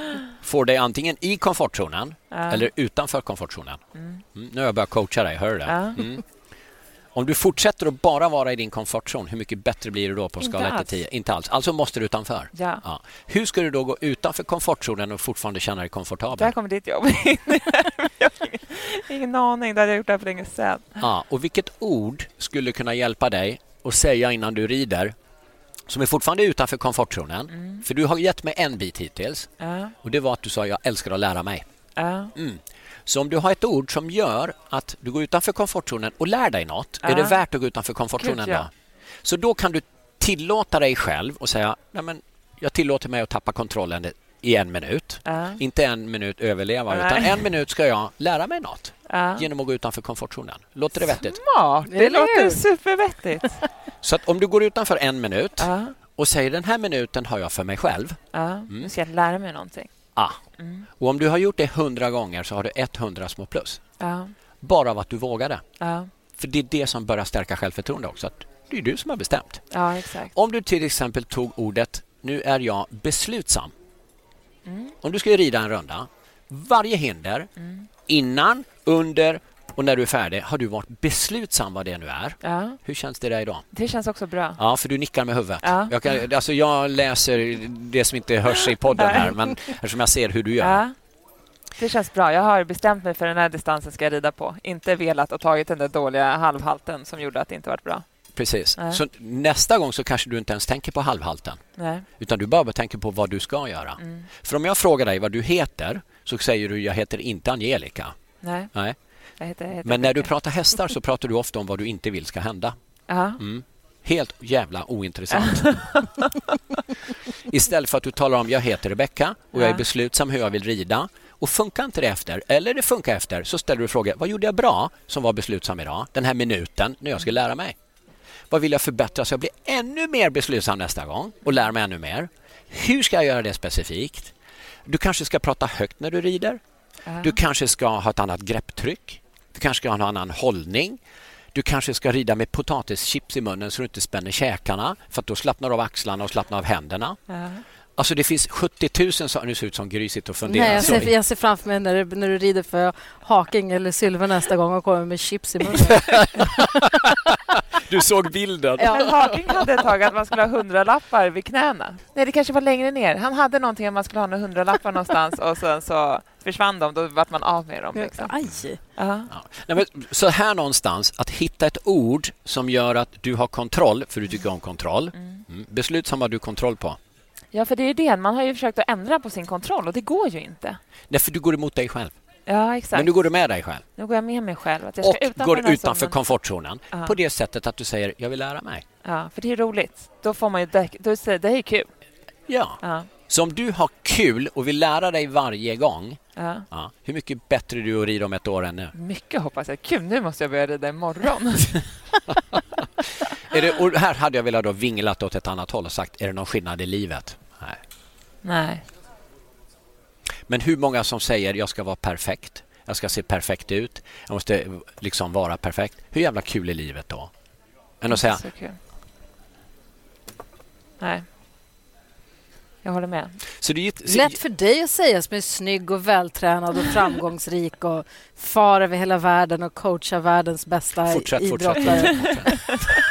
får dig antingen i komfortzonen ja. eller utanför komfortzonen. Mm. Mm, nu har jag börjat coacha dig, hör du det? Ja. Mm. Om du fortsätter att bara vara i din komfortzon, hur mycket bättre blir du då på Inte skala ett till alls. tio? Inte alls. Alltså måste du utanför. Ja. Ja. Hur ska du då gå utanför komfortzonen och fortfarande känna dig komfortabel? Där kommer ditt jobb. Jag har ingen, ingen aning. Det hade jag gjort det här för länge sedan. Ja, och vilket ord skulle kunna hjälpa dig att säga innan du rider som är fortfarande utanför komfortzonen? Mm. För du har gett mig en bit hittills Ja, och det var att du sa jag älskar att lära mig. ja, Mm. Så om du har ett ord som gör att du går utanför komfortzonen och lär dig något, Ja. är det värt att gå utanför komfortzonen Gud, ja. då? Så då kan du tillåta dig själv och säga, nej men jag tillåter mig att tappa kontrollen i en minut. ja, Inte en minut överleva, Nej. utan en minut ska jag lära mig något ja. genom att gå utanför komfortzonen. Låter det vettigt? Smart. Det Eller låter hur? supervettigt. Så att om du går utanför en minut Ja, och säger den här minuten har jag för mig själv. ja. Nu ska jag lära mig någonting. Ah. Mm. Och om du har gjort det hundra gånger så har du hundra små plus. Ja, Bara av att du vågade. ja, För det är det som börjar stärka självförtroende också. Att det är du som har bestämt. ja, exakt. Om du till exempel tog ordet nu är jag beslutsam. Mm. Om du ska rida en runda, varje hinder Mm. innan, under och när du är färdig har du varit beslutsam vad det nu är. Ja, Hur känns det dig då? det känns också bra. Ja, för du nickar med huvudet. Ja. Jag, kan, alltså jag läser det som inte hörs i podden här, men eftersom jag ser hur du gör. Ja, det känns bra. Jag har bestämt mig för den här distansen ska jag rida på. Inte velat och tagit den där dåliga halvhalten som gjorde att det inte varit bra. Precis. Ja. Så nästa gång så kanske du inte ens tänker på halvhalten. Nej. Utan du bara tänker på vad du ska göra. Mm. För om jag frågar dig vad du heter så säger du jag heter inte Angelica. Nej. Nej. Jag heter, jag heter Men när du Becka. pratar hästar så pratar du ofta om vad du inte vill ska hända. Ja. Mm. Helt jävla ointressant. Istället för att du talar om jag heter Rebecka och jag är Ja. beslutsam hur jag vill rida. Och funkar inte det efter, eller det funkar efter, så ställer du frågor. Vad gjorde jag bra som var beslutsam idag? Den här minuten när jag ska lära mig. Vad vill jag förbättra så jag blir ännu mer beslutsam nästa gång och lär mig ännu mer? Hur ska jag göra det specifikt? Du kanske ska prata högt när du rider. Ja. Du kanske ska ha ett annat grepptryck. Du kanske ska ha en annan hållning. Du kanske ska rida med potatischips i munnen så du inte spänner käkarna för att då slappnar du av axlarna och slappnar av händerna. Ja. Alltså det finns sjuttio tusen så nu ser ut som grisigt och funderar. Nej, jag så. ser, jag ser framför mig när du, när du rider för Haking eller Sylve nästa gång och kommer med chips i munnen. Du såg bilden. Ja. Men Haking hade ett tag att man skulle ha hundralappar vid knäna. Nej, det kanske var längre ner. Han hade någonting att man skulle ha några hundralappar någonstans och sen så... försvann de, då vart man av med dem. Liksom. Aj. Ja. Ja. Nej, men, så här någonstans, att hitta ett ord som gör att du har kontroll, för du tycker om kontroll. Mm. Mm. Beslut som har du kontroll på. Ja, för det är ju det. Man har ju försökt att ändra på sin kontroll och det går ju inte. Nej, för du går emot dig själv. Ja, exakt. Men nu går du med dig själv. Nu går jag med mig själv. Att jag ska Och utanför går den här utanför zonen. komfortzonen Ja. på det sättet att du säger, jag vill lära mig. Ja, för det är roligt. Då får man ju... Det, då säger det är kul. Ja. Ja. Så om du har kul och vill lära dig varje gång, Ja. ja, hur mycket bättre är du att rida om ett år än nu? Mycket hoppas jag. Kul, nu måste jag börja rida imorgon. Är det, och här hade jag velat då vinglat åt ett annat håll och sagt, är det någon skillnad i livet? Nej. Nej. Men hur många som säger, jag ska vara perfekt, jag ska se perfekt ut, jag måste liksom vara perfekt. Hur jävla kul är livet då? Än att säga, Så kul. Nej. Jag håller med. så det är ju, Lätt för dig att säga som är snygg och vältränad och framgångsrik och far över hela världen och coachar världens bästa fortsätt, idrottare. fortsätt.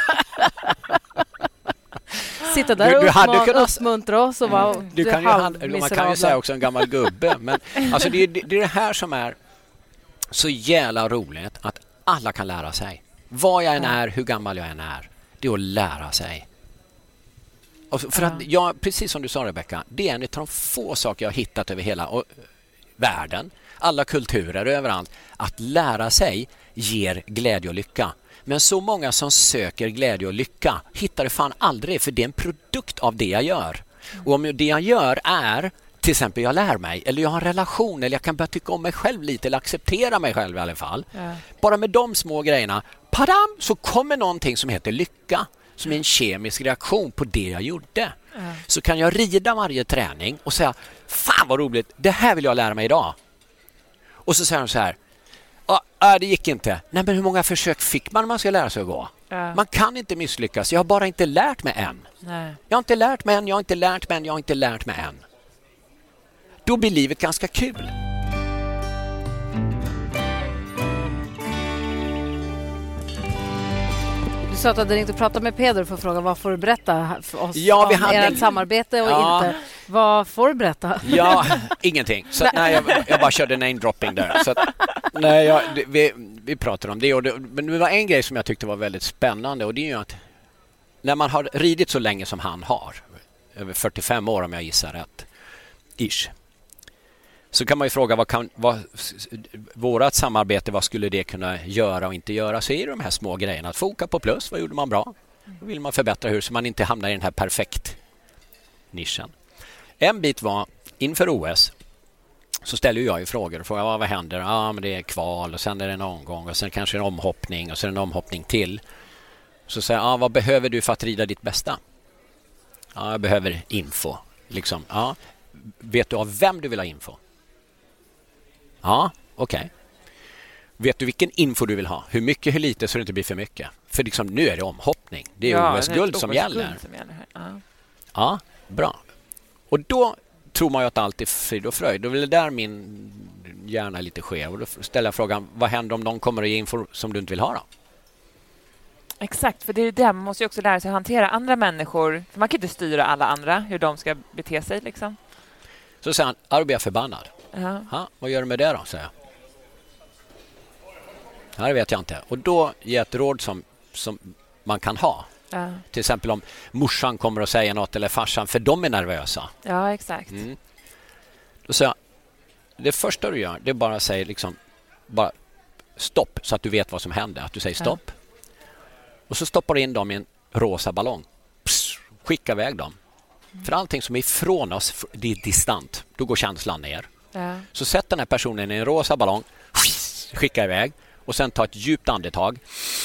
Sitta där Du- och du hade uppma- kunnat- uppmuntra oss och vara Du kan ju, hand- man kan ju säga också en gammal gubbe. Men alltså det, är, det är det här som är så jävla roligt, att alla kan lära sig. Vad jag än är, hur gammal jag än är. Det är att lära sig. Och för att jag, precis som du sa, Rebecca, det är en av de få saker jag har hittat över hela och, världen. Alla kulturer överallt. Att lära sig ger glädje och lycka. Men så många som söker glädje och lycka hittar det fan aldrig, för det är en produkt av det jag gör. Och om det jag gör är, till exempel jag lär mig, eller jag har en relation, eller jag kan börja tycka om mig själv lite, eller acceptera mig själv i alla fall. Ja. Bara med de små grejerna, padam, så kommer någonting som heter lycka, som är en kemisk reaktion på det jag gjorde. Ja. Så kan jag rida varje träning och säga, fan vad roligt, det här vill jag lära mig idag. Och så säger de så här, ah, det gick inte. Nej, men hur många försök fick man när man ska lära sig att gå? Ja. Man kan inte misslyckas. Jag har bara inte lärt mig än. Nej. Jag har inte lärt mig än, jag har inte lärt mig än, jag har inte lärt mig än. Då blir livet ganska kul. Du sa att du hade ringt och pratat med Peder för att fråga vad får du berätta för oss Ja, vi om hade- ert samarbete och Ja. inte. Vad får du berätta? Ja, ingenting. Så att, nej, jag, jag bara körde name-dropping där. Så att, nej, jag, det, vi, vi pratade om det, och det. Men det var en grej som jag tyckte var väldigt spännande, och det är ju att när man har ridit så länge som han har, över fyrtiofem år om jag gissar rätt, ish, så kan man ju fråga vad kan vad, vårat samarbete, vad skulle det kunna göra och inte göra? Så är det de här små grejerna, att foka på plus, vad gjorde man bra? Då vill man förbättra hur, så man inte hamnar i den här perfekt nischen. En bit var inför O S, så ställer jag ju frågor och frågar, vad, vad händer? Ja, men det är kval, och sen är det en omgång, och sen kanske en omhoppning, och sen en omhoppning till. Så säger jag, ja, vad behöver du för att rida ditt bästa? Ja, jag behöver info. Liksom, ja. Vet du av vem du vill ha info? Ja, okej. Okay. Vet du vilken info du vill ha? Hur mycket, hur lite, så det inte blir för mycket? För liksom, nu är det omhoppning. Det är Ja, O S-guld som O S-guld gäller. som gäller här. Ja. Ja, bra. Och då tror man ju att allt är frid och fröjd. Då är det där min hjärna är lite skev. Och då ställer jag frågan, vad händer om någon kommer och ger info som du inte vill ha då? Exakt, för det är det. Man måste ju också lära sig att hantera andra människor. För man kan inte styra alla andra, hur de ska bete sig. Liksom. Så säger han, ja, då blir jag förbannad. Ja. Ha, vad gör du med det då, säger jag. Ja, det vet jag inte. Och då ger jag ett råd som, som man kan ha. Ja. Till exempel om morsan kommer och säger något, eller farsan, för de är nervösa. Ja, exakt. Mm. Då säger jag, det första du gör, det är bara att säga liksom, bara stopp, så att du vet vad som händer. Att du säger stopp. Och så stoppar du in dem i en rosa ballong. Pss, skicka iväg dem. Mm. För allting som är ifrån oss, det är distant. Då går känslan ner. Ja. Så sätt den här personen i en rosa ballong, skicka iväg, och sen ta ett djupt andetag.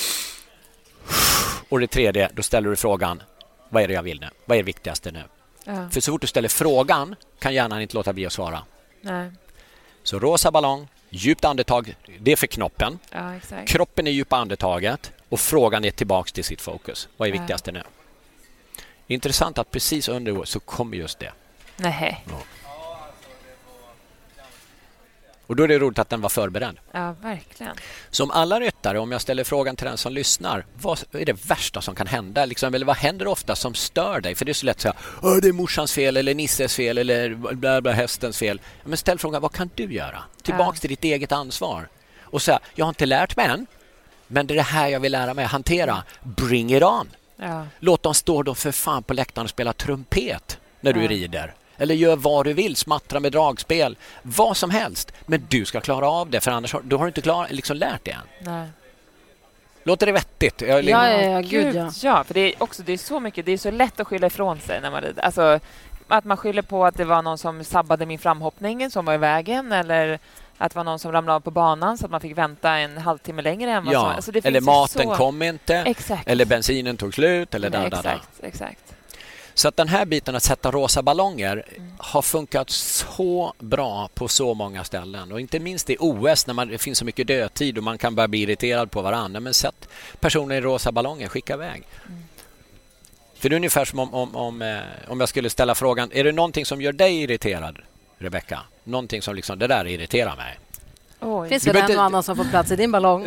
Och det tredje, då ställer du frågan, vad är det jag vill nu? Vad är det viktigaste nu? Ja. För så fort du ställer frågan kan hjärnan inte låta bli att svara. Nej. Så rosa ballong, djupt andetag, det är för knoppen. Ja, exakt. Kroppen är djupa andetaget, och frågan är tillbaks till sitt fokus. Vad är Ja. viktigaste nu? Intressant att precis under så kommer just det. Nej. Ja. Och då är det roligt att den var förberedd. Ja, verkligen. Som alla ryttare, om jag ställer frågan till den som lyssnar, vad är det värsta som kan hända? Liksom, eller vad händer ofta som stör dig? För det är så lätt att säga, Åh, det är morsans fel eller Nisses fel eller bla bla, hästens fel. Men ställ frågan, vad kan du göra? Tillbaks ja. till ditt eget ansvar. Och säga, jag har inte lärt mig än, men det är det här jag vill lära mig att hantera. Bring it on! Ja. Låt dem stå då för fan på läktaren och spela trumpet när du ja. rider. Eller gör vad du vill, smattra med dragspel, vad som helst. Men du ska klara av det, för annars har du har inte klar, liksom lärt det än. Nej. Låter det vettigt? Jag ja, ja, ja, gud, ja. ja, för det är också det är så mycket, det är så lätt att skylla ifrån sig när man rider. Alltså, att man skyller på att det var någon som sabbade min framhoppning som var i vägen, eller att det var någon som ramlade av på banan så att man fick vänta en halvtimme längre än vad ja. som... Alltså det eller maten så... kom inte, exakt. eller bensinen tog slut, eller Nej, där, exakt, där, där. exakt. Så att den här biten att sätta rosa ballonger mm. har funkat så bra på så många ställen. Och inte minst i O S när man, det finns så mycket dödtid och man kan börja bli irriterad på varandra. Men sätt personer i rosa ballonger, skicka iväg. Mm. För det är ungefär som om, om, om, eh, om jag skulle ställa frågan, är det någonting som gör dig irriterad, Rebecca? Någonting som liksom, det där irriterar mig. Oj. Finns det en inte... annan som får plats i din ballong?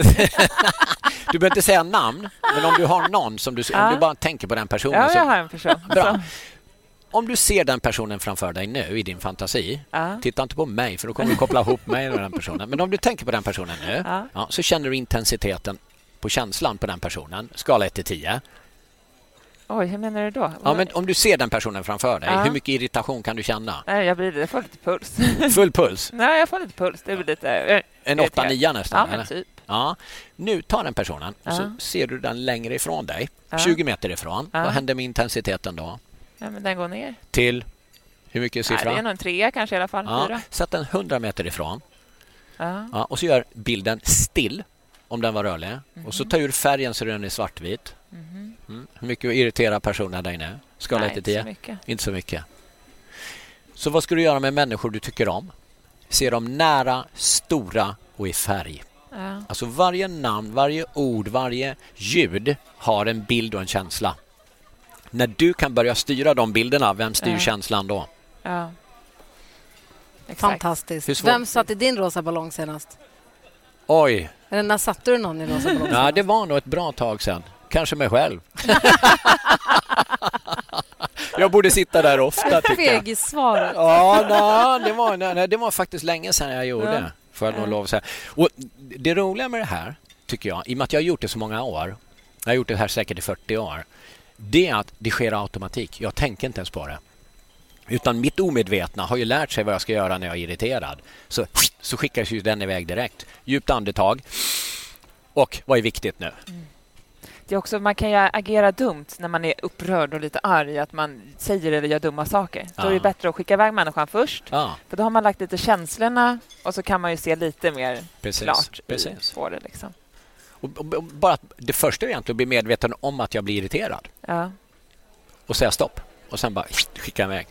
Du behöver inte säga namn, men om du har någon som du, ja. om du bara tänker på den personen. Ja, så... jag har en person. Bra. Om du ser den personen framför dig nu i din fantasi, ja. titta inte på mig för då kommer du koppla ihop mig med den personen. Men om du tänker på den personen nu, ja. Ja, så känner du intensiteten på känslan på den personen. Skala ett till tio. Oj, hur menar du då? Ja, men om du ser den personen framför dig, ja. hur mycket irritation kan du känna? Nej, jag blir jag får lite puls. Full puls? Nej, jag får lite puls. Det blir lite... Äh, en åtta nio nästan? Ja, men typ. Ja. Nu tar den personen och ja. så ser du den längre ifrån dig. Ja. tjugo meter ifrån. Ja. Vad händer med intensiteten då? Ja, men den går ner. Till? Hur mycket siffra? Nej, det är nog en trea kanske i alla fall. Ja. Fyra. Sätt den hundra meter ifrån. Ja. Ja, och så gör bilden still om den var rörlig. Mm-hmm. Och så tar ur färgen så den är svartvit. Mm-hmm. Mm. Hur mycket irriterar personen dig nu? Skala ett till tio? Inte så mycket. Inte så mycket. Så vad ska du göra med människor du tycker om? Se dem nära, stora och i färg. Ja. Alltså varje namn, varje ord, varje ljud har en bild och en känsla. När du kan börja styra de bilderna, vem styr ja. känslan då? Ja. Exakt. Fantastiskt. Vem satt i din rosa ballong senast? Oj. Eller när satte du någon i rosa ballong? Ja, det var nog ett bra tag sedan. Kanske mig själv. Jag borde sitta där ofta, tycker jag. Feg i svaret. Ja, nej, det, var, nej, det var faktiskt länge sedan jag gjorde det. För att lov att säga. Och det roliga med det här, tycker jag, i och med att jag har gjort det så många år, jag har gjort det här säkert i fyrtio år, det är att det sker automatik. Jag tänker inte ens på det. Utan mitt omedvetna har ju lärt sig vad jag ska göra när jag är irriterad. Så, så skickas ju den iväg direkt. Djupt andetag. Och vad är viktigt nu? Mm. Det är också, man kan ju agera dumt när man är upprörd och lite arg, att man säger eller gör dumma saker. Ja. Då är det bättre att skicka iväg människan först. Ja. För då har man lagt lite känslorna och så kan man ju se lite mer Precis. klart Precis. på det. Liksom. Och, och, och bara att det första är egentligen att bli medveten om att jag blir irriterad. Ja. Och säga stopp. Och sen bara skicka iväg.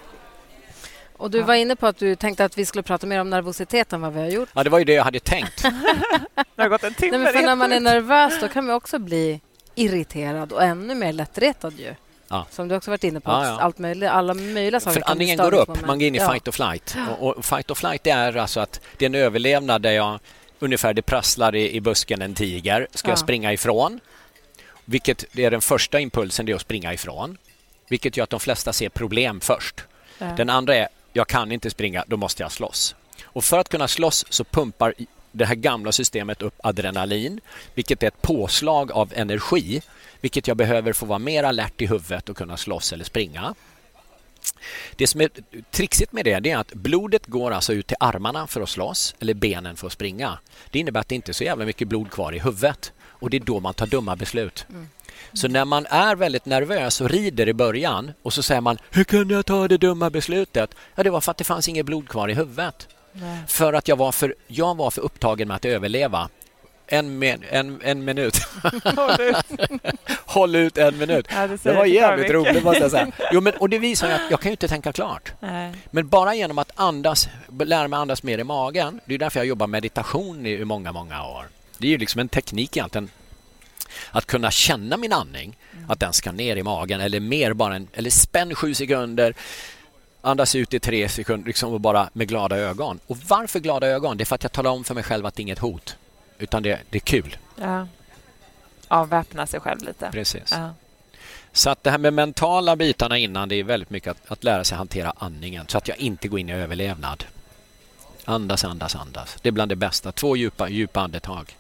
Och du var inne på att du tänkte att vi skulle prata mer om nervositet än vad vi har gjort. Ja, det var ju det jag hade tänkt. Det har gått en timme. Nej, men för när man är nervös då kan man också bli irriterad och ännu mer lättretad ju. Ja. Som du också varit inne på. Ja, ja. Allt möjligt, alla möjliga saker. För andningen går upp, man går in i ja. fight or flight. Och, och fight or flight är alltså att det är en överlevnad där jag ungefär det prasslar i, i busken en tiger. Ska ja. jag springa ifrån? Vilket det är den första impulsen, det är att springa ifrån. Vilket gör att de flesta ser problem först. Ja. Den andra är, jag kan inte springa, då måste jag slåss. Och för att kunna slåss så pumpar det här gamla systemet upp adrenalin, vilket är ett påslag av energi, vilket jag behöver få vara mer alert i huvudet och kunna slåss eller springa. Det som är trixigt med det, det är att blodet går alltså ut till armarna för att slåss eller benen för att springa. Det innebär att det inte är så jävla mycket blod kvar i huvudet. Och det är då man tar dumma beslut. Mm. Så när man är väldigt nervös och rider i början och så säger man, hur kunde jag ta det dumma beslutet? Ja, det var för att det fanns inget blod kvar i huvudet. Nej. För att jag var för, jag var för upptagen med att överleva. En, men, en, en minut. Håll ut. Håll ut en minut. Ja, det, det var jävligt roligt, måste jag säga. Jo, men, och det visar att jag kan ju inte tänka klart. Nej. Men bara genom att andas, lära mig andas mer i magen. Det är därför jag jobbar meditation i många, många år. Det är ju liksom en teknik egentligen. Att kunna känna min andning. Mm. Att den ska ner i magen. Eller mer bara en, eller spänn sju sekunder. Andas ut i tre sekunder liksom, och bara med glada ögon. Och varför glada ögon? Det är för att jag talar om för mig själv att det är inget hot. Utan det, det är kul. Ja. Avväpna sig själv lite. Precis. Ja. Så att det här med mentala bitarna innan, det är väldigt mycket att, att lära sig hantera andningen. Så att jag inte går in i överlevnad. Andas, andas, andas. Det är bland det bästa. Två djupa, djupa andetag.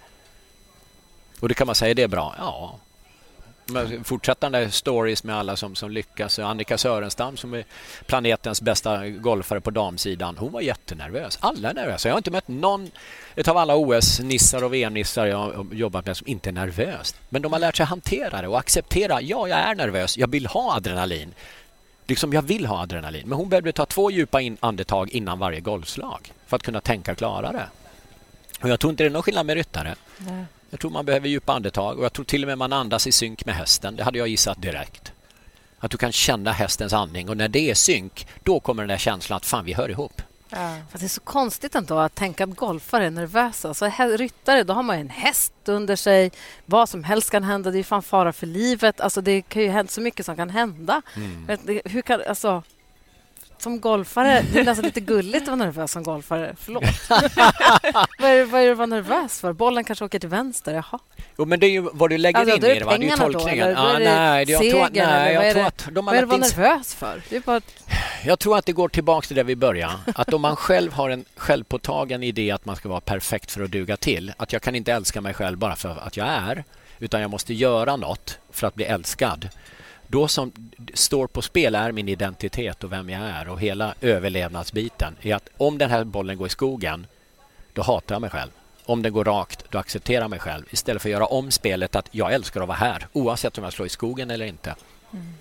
Och det kan man säga, det är bra. Ja. Men fortsättande stories med alla som, som lyckas. Annika Sörenstam som är planetens bästa golfare på damsidan. Hon var jättenervös. Alla är nervösa. Jag har inte mött någon utav alla O S-nissar och V M-nissar jag har jobbat med som inte är nervös. Men de har lärt sig hantera det och acceptera. Ja, jag är nervös. Jag vill ha adrenalin. Liksom jag vill ha adrenalin. Men hon behövde ta två djupa in- andetag innan varje golfslag för att kunna tänka klarare. Och jag tror inte det är någon skillnad med ryttare. Nej. Jag tror man behöver djupa andetag och jag tror till och med man andas i synk med hästen. Det hade jag gissat direkt. Att du kan känna hästens andning och när det är synk, då kommer den där känslan att fan, vi hör ihop. Ja. För det är så konstigt ändå att tänka att golfare är nervösa. Så ryttare, då har man en häst under sig. Vad som helst kan hända. Det är fan fara för livet. Alltså det kan ju hända så mycket som kan hända. Mm. Hur kan, alltså... Som golfare, det är nästan lite gulligt att vara nervös som golfare. Förlåt. vad, är det, vad är det att vara nervös för? Bollen kanske åker till vänster, jaha. Jo, men det är ju vad du lägger alltså, in i det, va? Det är ju tolkningen. Då, ah, nej, jag tror att, nej, jag tror att de har vad är det att vara nervös för? Det är bara att... Jag tror att det går tillbaka till där vi började. Att om man själv har en självpåtagen idé att man ska vara perfekt för att duga till. Att jag kan inte älska mig själv bara för att jag är. Utan jag måste göra något för att bli älskad. Då som står på spel är min identitet och vem jag är och hela överlevnadsbiten är att om den här bollen går i skogen, då hatar jag mig själv. Om den går rakt, då accepterar jag mig själv. Istället för att göra om spelet att jag älskar att vara här, oavsett om jag slår i skogen eller inte. Mm.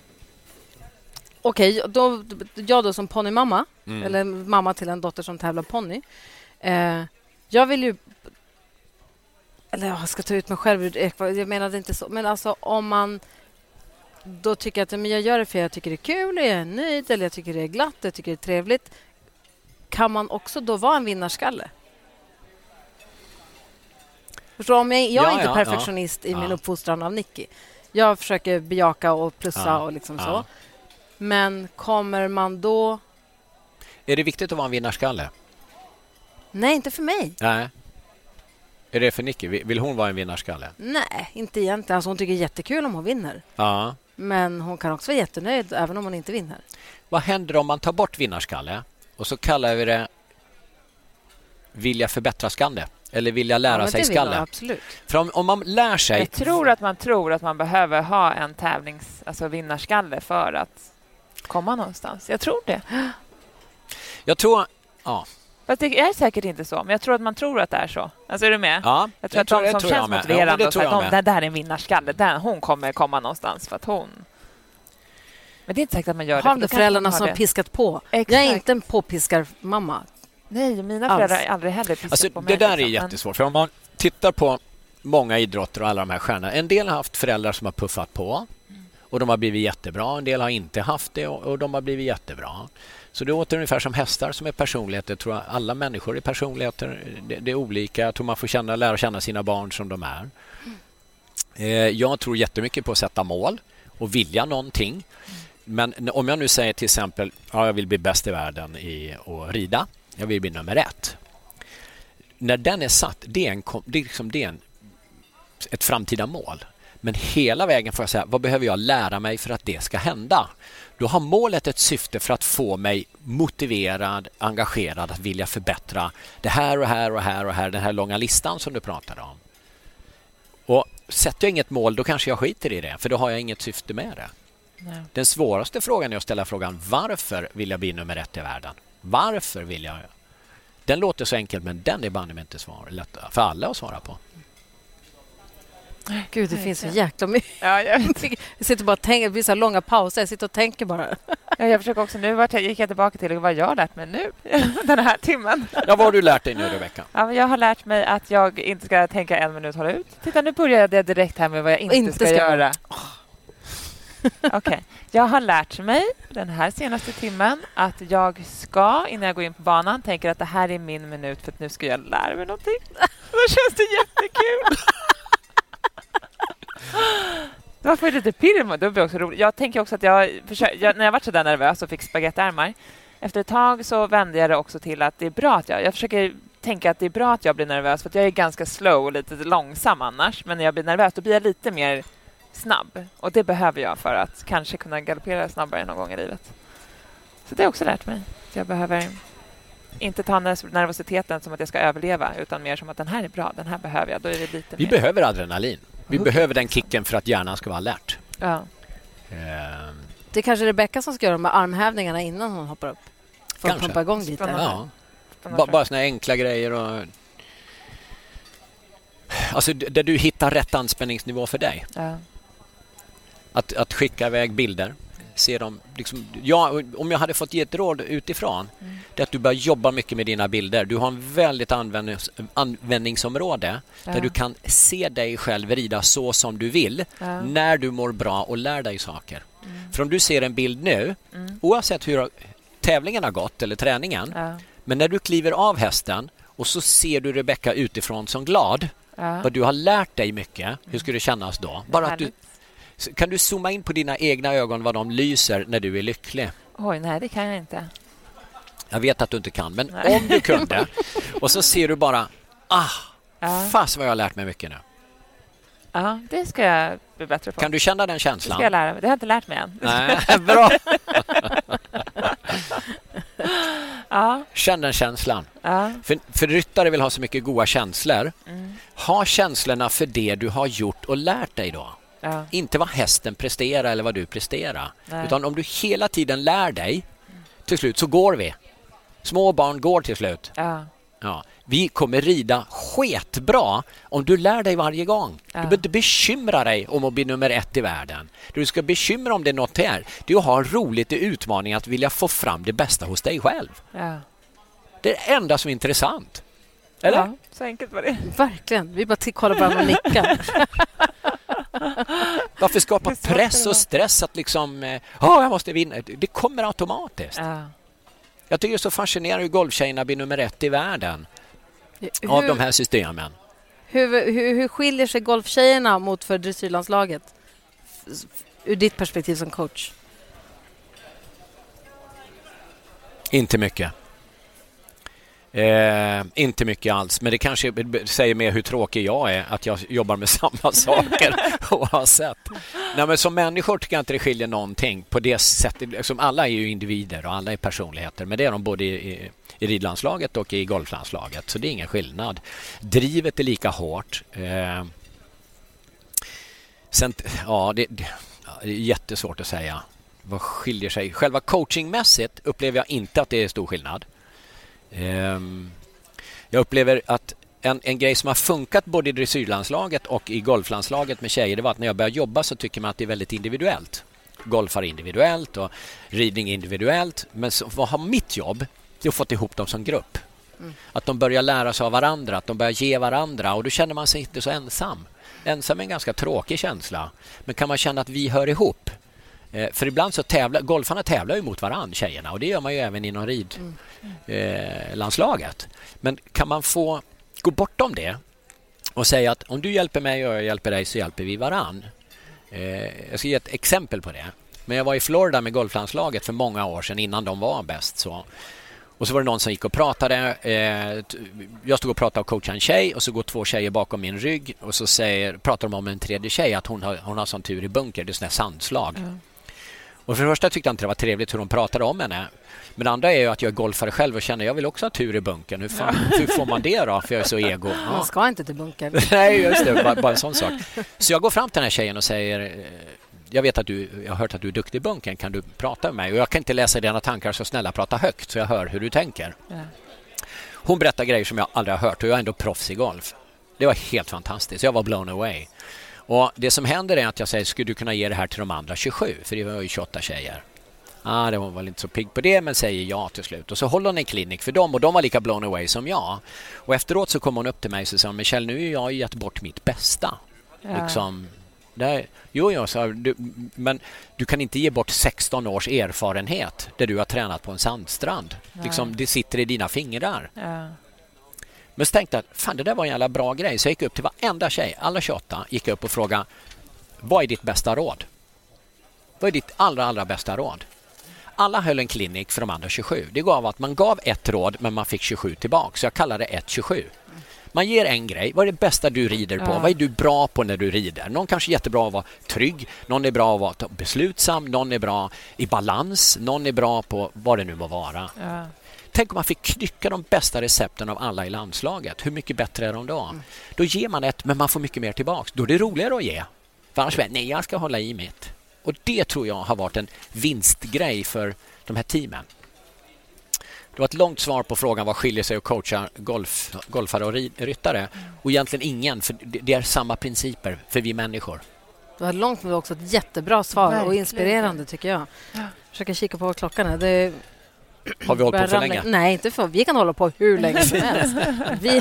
Okej, okay, då, jag då som ponnymamma, mm. eller mamma till en dotter som tävlar ponny. Eh, jag vill ju... Eller jag ska ta ut mig själv, jag menade inte så. Men alltså om man... Då tycker jag att men jag gör det för jag tycker det är kul, jag är nöjd eller jag tycker det är glatt, jag tycker det är trevligt. Kan man också då vara en vinnarskalle? Förstår om jag, jag är ja, inte ja, perfektionist ja. i min ja. uppfostran av Nicky. Jag försöker bejaka och plussa ja. och liksom ja. så. Men kommer man då... Är det viktigt att vara en vinnarskalle? Nej, inte för mig. Nej. Är det för Nicky? Vill hon vara en vinnarskalle? Nej, inte egentligen. Alltså hon tycker det är jättekul om hon vinner. Ja. Men hon kan också vara jättenöjd även om hon inte vinner. Vad händer om man tar bort vinnarskalle och så kallar vi det vilja förbättra skalle? Eller vilja lära ja, sig skalle? Absolut. För om, om man lär sig... Jag tror att man tror att man behöver ha en tävlings, alltså vinnarskalle för att komma någonstans. Jag tror det. Jag tror... Ja. Fast det är säkert inte så, men jag tror att man tror att det är så. Alltså är du med? Ja, jag tror att de som känns motiverande ja, och säger att det där är en vinnarskalle, där hon kommer komma någonstans för att hon... Men det är inte säkert att man gör det. Har de föräldrarna som har piskat på? Exakt. Jag är inte en påpiskarmamma. Nej, mina föräldrar har aldrig heller piskat alltså, på mig. Det där liksom. är jättesvårt, för om man tittar på många idrotter och alla de här stjärnorna. En del har haft föräldrar som har puffat på och de har blivit jättebra. En del har inte haft det och de har blivit jättebra. Så det låter ungefär som hästar som är personligheter. Jag tror alla människor är personligheter. Det, det är olika. Jag tror man får känna, lära känna sina barn som de är. Eh, jag tror jättemycket på att sätta mål och vilja någonting. Men om jag nu säger till exempel ja, jag vill bli bäst i världen i att rida. Jag vill bli nummer ett. När den är satt, det är, en, det är, liksom, det är en, ett framtida mål. Men hela vägen får jag säga, vad behöver jag lära mig för att det ska hända? Då har målet ett syfte för att få mig motiverad, engagerad att vilja förbättra det här och här och här och här, den här långa listan som du pratade om. Och sätter jag inget mål, då kanske jag skiter i det, för då har jag inget syfte med det. Nej. Den svåraste frågan är att ställa frågan, varför vill jag bli nummer ett i världen? Varför vill jag? Den låter så enkel, men den är banne inte svar, lätt för alla att svara på. Gud, det finns så jäkla mycket. Ja, jag, jag sitter bara och tänker, det blir så långa pauser. Jag sitter och tänker bara. Ja, jag försöker också nu, vart jag gick jag tillbaka till vad jag har lärt mig nu, den här timmen. Ja, vad har du lärt dig nu, Rebecka? Ja, men jag har lärt mig att jag inte ska tänka en minut hålla ut. Titta, nu börjar jag direkt här med vad jag inte, inte ska, ska göra. Oh. Okej, okay. Jag har lärt mig den här senaste timmen att jag ska, innan jag går in på banan, tänker att det här är min minut för att nu ska jag lära mig någonting. Då känns det jättekul. Varför är det lite pirr? Det blir också roligt. Jag tänker också att jag, försöker, jag när jag var så där nervös och fick spagettärmar, efter ett tag så vände jag det också till att det är bra att jag, jag försöker tänka att det är bra att jag blir nervös, för att jag är ganska slow och lite långsam annars, men när jag blir nervös då blir jag lite mer snabb, och det behöver jag för att kanske kunna galoppera snabbare någon gång i livet. Så det har jag också lärt mig. Jag behöver inte ta nervositeten som att jag ska överleva, utan mer som att den här är bra, den här behöver jag. Då är det lite Vi mer. behöver adrenalin. Vi mm. behöver den kicken för att hjärnan ska vara alert. Ja. Uh, det är kanske Rebecca som ska göra de här armhävningarna innan hon hoppar upp. För kanske. att pumpa igång lite. Ja. Ba- bara såna enkla grejer. Och... Alltså där du hittar rätt anspänningsnivå för dig. Ja. Att, att skicka iväg bilder. Se dem, liksom, ja, om jag hade fått ge ett råd utifrån, mm. det är att du börjar jobba mycket med dina bilder. Du har en väldigt användnings, användningsområde ja. där du kan se dig själv rida så som du vill ja. när du mår bra och lär dig saker. Mm. För om du ser en bild nu, mm. oavsett hur tävlingen har gått eller träningen, ja. men när du kliver av hästen och så ser du Rebecca utifrån som glad ja. och du har lärt dig mycket, hur skulle det kännas då? Bara att du kan du zooma in på dina egna ögon vad de lyser när du är lycklig? Oj, nej, det kan jag inte. Jag vet att du inte kan, men nej. om du kunde. Och så ser du bara, ah, ja. fast vad jag har lärt mig mycket nu. Ja, det ska jag bli bättre på. Kan du känna den känslan? Det ska jag lära mig. Det har jag inte lärt mig än. Nej, bra. ja. Känn den känslan. Ja. För, för ryttare vill ha så mycket goda känslor. Mm. Ha känslorna för det du har gjort och lärt dig då. Ja. Inte vad hästen presterar eller vad du presterar. Nej. Utan om du hela tiden lär dig, till slut så går vi. Små barn går till slut. Ja. Ja. Vi kommer rida sketbra om du lär dig varje gång. Ja. Du behöver inte bekymra dig om att bli nummer ett i världen. Det du ska bekymra om det är något här. Det är att ha roligt i utmaning, att vilja få fram det bästa hos dig själv. Ja. Det är det enda som är intressant. Eller? Ja, så enkelt var det. Verkligen. Vi bara t- kollar på varandra och nickar. Varför skapa press och stress att liksom, ja, oh, jag måste vinna. Det kommer automatiskt. Ja. Jag tycker det är så fascinerande hur golftjejerna blir nummer ett i världen hur, av de här systemen. Hur, hur, hur skiljer sig golftjejerna mot för dressyrlandslaget? Ur ditt perspektiv som coach? Inte mycket. Eh, inte mycket alls, men det kanske säger mer hur tråkig jag är att jag jobbar med samma saker oavsett. Nej, men som människor tycker jag inte det skiljer någonting på det sättet. Liksom, alla är ju individer och alla är personligheter, men det är de både i, i ridlandslaget och i golflandslaget, så det är ingen skillnad. Drivet är lika hårt. Eh, sen, ja, det, det, det är jättesvårt att säga vad skiljer sig. Själva coachingmässigt upplever jag inte att det är stor skillnad. Jag upplever att en, en grej som har funkat både i dressyrlandslaget och i golflandslaget med tjejer, det var att när jag började jobba så tycker man att det är väldigt individuellt. Golfar individuellt och ridning individuellt. Men så, vad har mitt jobb? Det har fått ihop dem som grupp. Mm. Att de börjar lära sig av varandra, att de börjar ge varandra, och då känner man sig inte så ensam. Ensam är en ganska tråkig känsla. Men kan man känna att vi hör ihop? För ibland så tävlar golfarna tävlar ju mot varandra, tjejerna, och det gör man ju även inom ridlandslaget. Mm. Eh, Men kan man få gå bortom det och säga att om du hjälper mig och jag hjälper dig så hjälper vi varann. Eh, jag ska ge ett exempel på det. Men jag var i Florida med golflandslaget för många år sedan innan de var bäst. Så. Och så var det någon som gick och pratade. Eh, jag stod och pratade och coachade en tjej, och så går två tjejer bakom min rygg och så säger, pratar de om en tredje tjej att hon har, hon har sån tur i bunker, det är sån här sandslag. Mm. Och för det första tyckte jag inte det var trevligt hur de pratade om henne. Men det andra är ju att jag är golfare själv och känner jag vill också ha tur i bunkern. Hur, fan, hur får man det då? För jag är så ego. Ja. Man ska inte till bunkern. Nej, just det. Bara, bara en sån sak. Så jag går fram till den här tjejen och säger, jag vet att du, jag har hört att du är duktig i bunkern. Kan du prata med mig? Och jag kan inte läsa dina tankar, så snälla prata högt så jag hör hur du tänker. Ja. Hon berättar grejer som jag aldrig har hört, och jag är ändå proffs i golf. Det var helt fantastiskt. Jag var blown away. Och det som händer är att jag säger, skulle du kunna ge det här till de andra tjugosju? För det var ju tjugoåtta tjejer. Ah, det var väl inte så pigg på det, men säger ja till slut. Och så håller hon en klinik för dem, och de var lika blown away som jag. Och efteråt så kom hon upp till mig och sa, Michelle, nu har jag gett bort mitt bästa. Ja. Liksom, där, jo, jo, så, du, men du kan inte ge bort sexton års erfarenhet där du har tränat på en sandstrand. Liksom, det sitter i dina fingrar. Ja. Men så tänkte jag, fan, det där var en jävla bra grej. Så jag gick upp till varenda tjej, alla tjugoåtta, gick upp och frågade, vad är ditt bästa råd? Vad är ditt allra, allra bästa råd? Alla höll en klinik för de andra tjugosju. Det gav att man gav ett råd men man fick tjugosju tillbaka. Så jag kallar det ett tjugosju. Man ger en grej. Vad är det bästa du rider på? Ja. Vad är du bra på när du rider? Någon kanske är jättebra att vara trygg. Någon är bra att vara beslutsam. Någon är bra i balans. Någon är bra på vad det nu må vara. Ja. Tänk om man fick knycka de bästa recepten av alla i landslaget. Hur mycket bättre är de då? Mm. Då ger man ett men man får mycket mer tillbaka. Då är det roligare att ge. För annars är det, nej jag ska hålla i mitt. Och det tror jag har varit en vinstgrej för de här teamen. Det var ett långt svar på frågan vad skiljer sig att coacha golf, golfare och ryttare. Och egentligen ingen, för det är samma principer för vi människor. Det var långt men också ett jättebra svar. Verkligen. Och inspirerande tycker jag. Jag försöker kika på vad klockan är. Det har vi hållit på för länge? Nej, inte för. Vi kan hålla på hur länge som helst. Vi...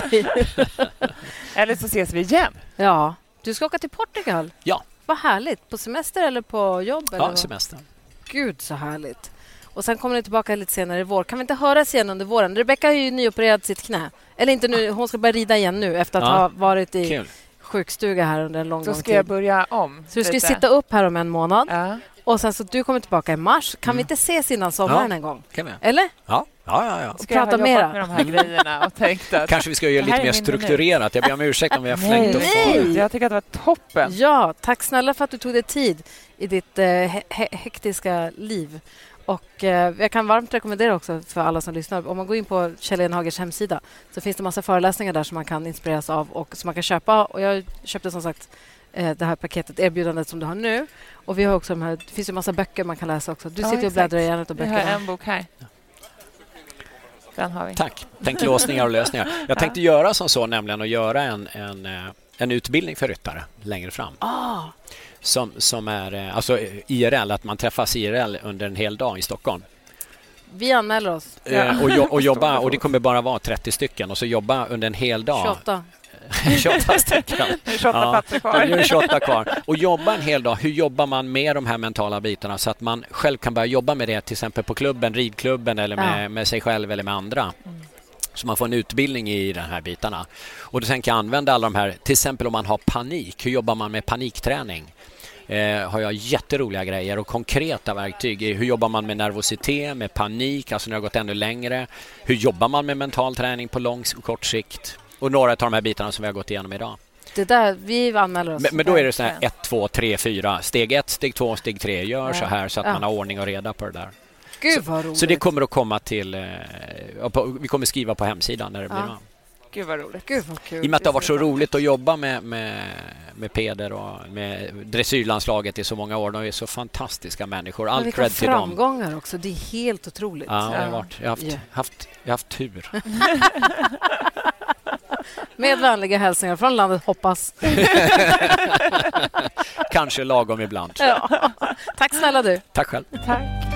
Eller så ses vi igen. Ja, du ska åka till Portugal. Ja. Vad härligt. På semester eller på jobb? Ja, eller semester. Gud, så härligt. Och sen kommer ni tillbaka lite senare i vår. Kan vi inte höras igen under våren? Rebecca har ju nyopererat sitt knä. Eller inte nu, hon ska börja rida igen nu efter att ja. ha varit i Kul. sjukstuga här under en lång, lång tid. Så ska jag börja om. Så du ska sitta upp här om en månad. Ja. Och sen så du kommer tillbaka i mars. Kan mm. vi inte ses innan sommaren ja. en gång? Kan vi? Eller? Ja, ja, ja. ja. Ska prata mera med de här grejerna och tänkte att kanske vi ska göra lite mer strukturerat. Jag ber om ursäkt om vi har flängt upp. Nej, jag tycker att det var toppen. Ja, tack snälla för att du tog dig tid i ditt eh, he- hektiska liv. Och eh, jag kan varmt rekommendera också för alla som lyssnar. Om man går in på Kjell Enhagers hemsida så finns det massa föreläsningar där som man kan inspireras av och som man kan köpa. Och jag köpte som sagt eh, det här paketet, erbjudandet som du har nu. Och vi har också de här, det finns ju massa böcker man kan läsa också. Du ja, sitter och bläddrar i en av böckerna. Jag har en bok här. Den har vi. Tack. Tänk låsningar och lösningar. Jag tänkte ja. göra som så, nämligen att göra en, en, en utbildning för ryttare längre fram. Ah. Som, som är alltså I R L, att man träffas I R L under en hel dag i Stockholm. Vi anmäler oss. Eh, och, jo, och jobba, och det kommer bara vara trettio stycken och så jobba under en hel dag. tjugoåtta tjugoåtta stycken. tjugoåtta platser kvar. Ja, tjugoåtta kvar. Och jobba en hel dag. Hur jobbar man med de här mentala bitarna så att man själv kan börja jobba med det till exempel på klubben, ridklubben eller med, ja. med sig själv eller med andra. Mm. Så man får en utbildning i de här bitarna. Och då tänker jag använda alla de här, till exempel om man har panik. Hur jobbar man med panikträning? Eh, har jag jätteroliga grejer och konkreta verktyg. Hur jobbar man med nervositet, med panik, alltså när det har gått ännu längre. Hur jobbar man med mental träning på lång och kort sikt? Och några av de här bitarna som vi har gått igenom idag. Det där, vi anmäler oss. Men, men då är det så här ett, två, tre, fyra. Steg ett, steg två, steg tre. Gör ja. så här så att ja. man har ordning och reda på det där. Gud vad roligt. Så, så det kommer att komma till... Eh, på, vi kommer skriva på hemsidan när det blir ja. av. Gud vad roligt. Gud vad kul. I och med att det har varit så roligt att jobba med, med, med Peder och med dressyrlandslaget i så många år. De är så fantastiska människor. All cred till dem. Framgångar också. Det är helt otroligt. Ja, det har varit. Jag har haft, yeah. haft, jag har haft tur. Med vänliga hälsningar från landet, hoppas. Kanske lagom ibland. Ja. Tack snälla du. Tack själv. Tack.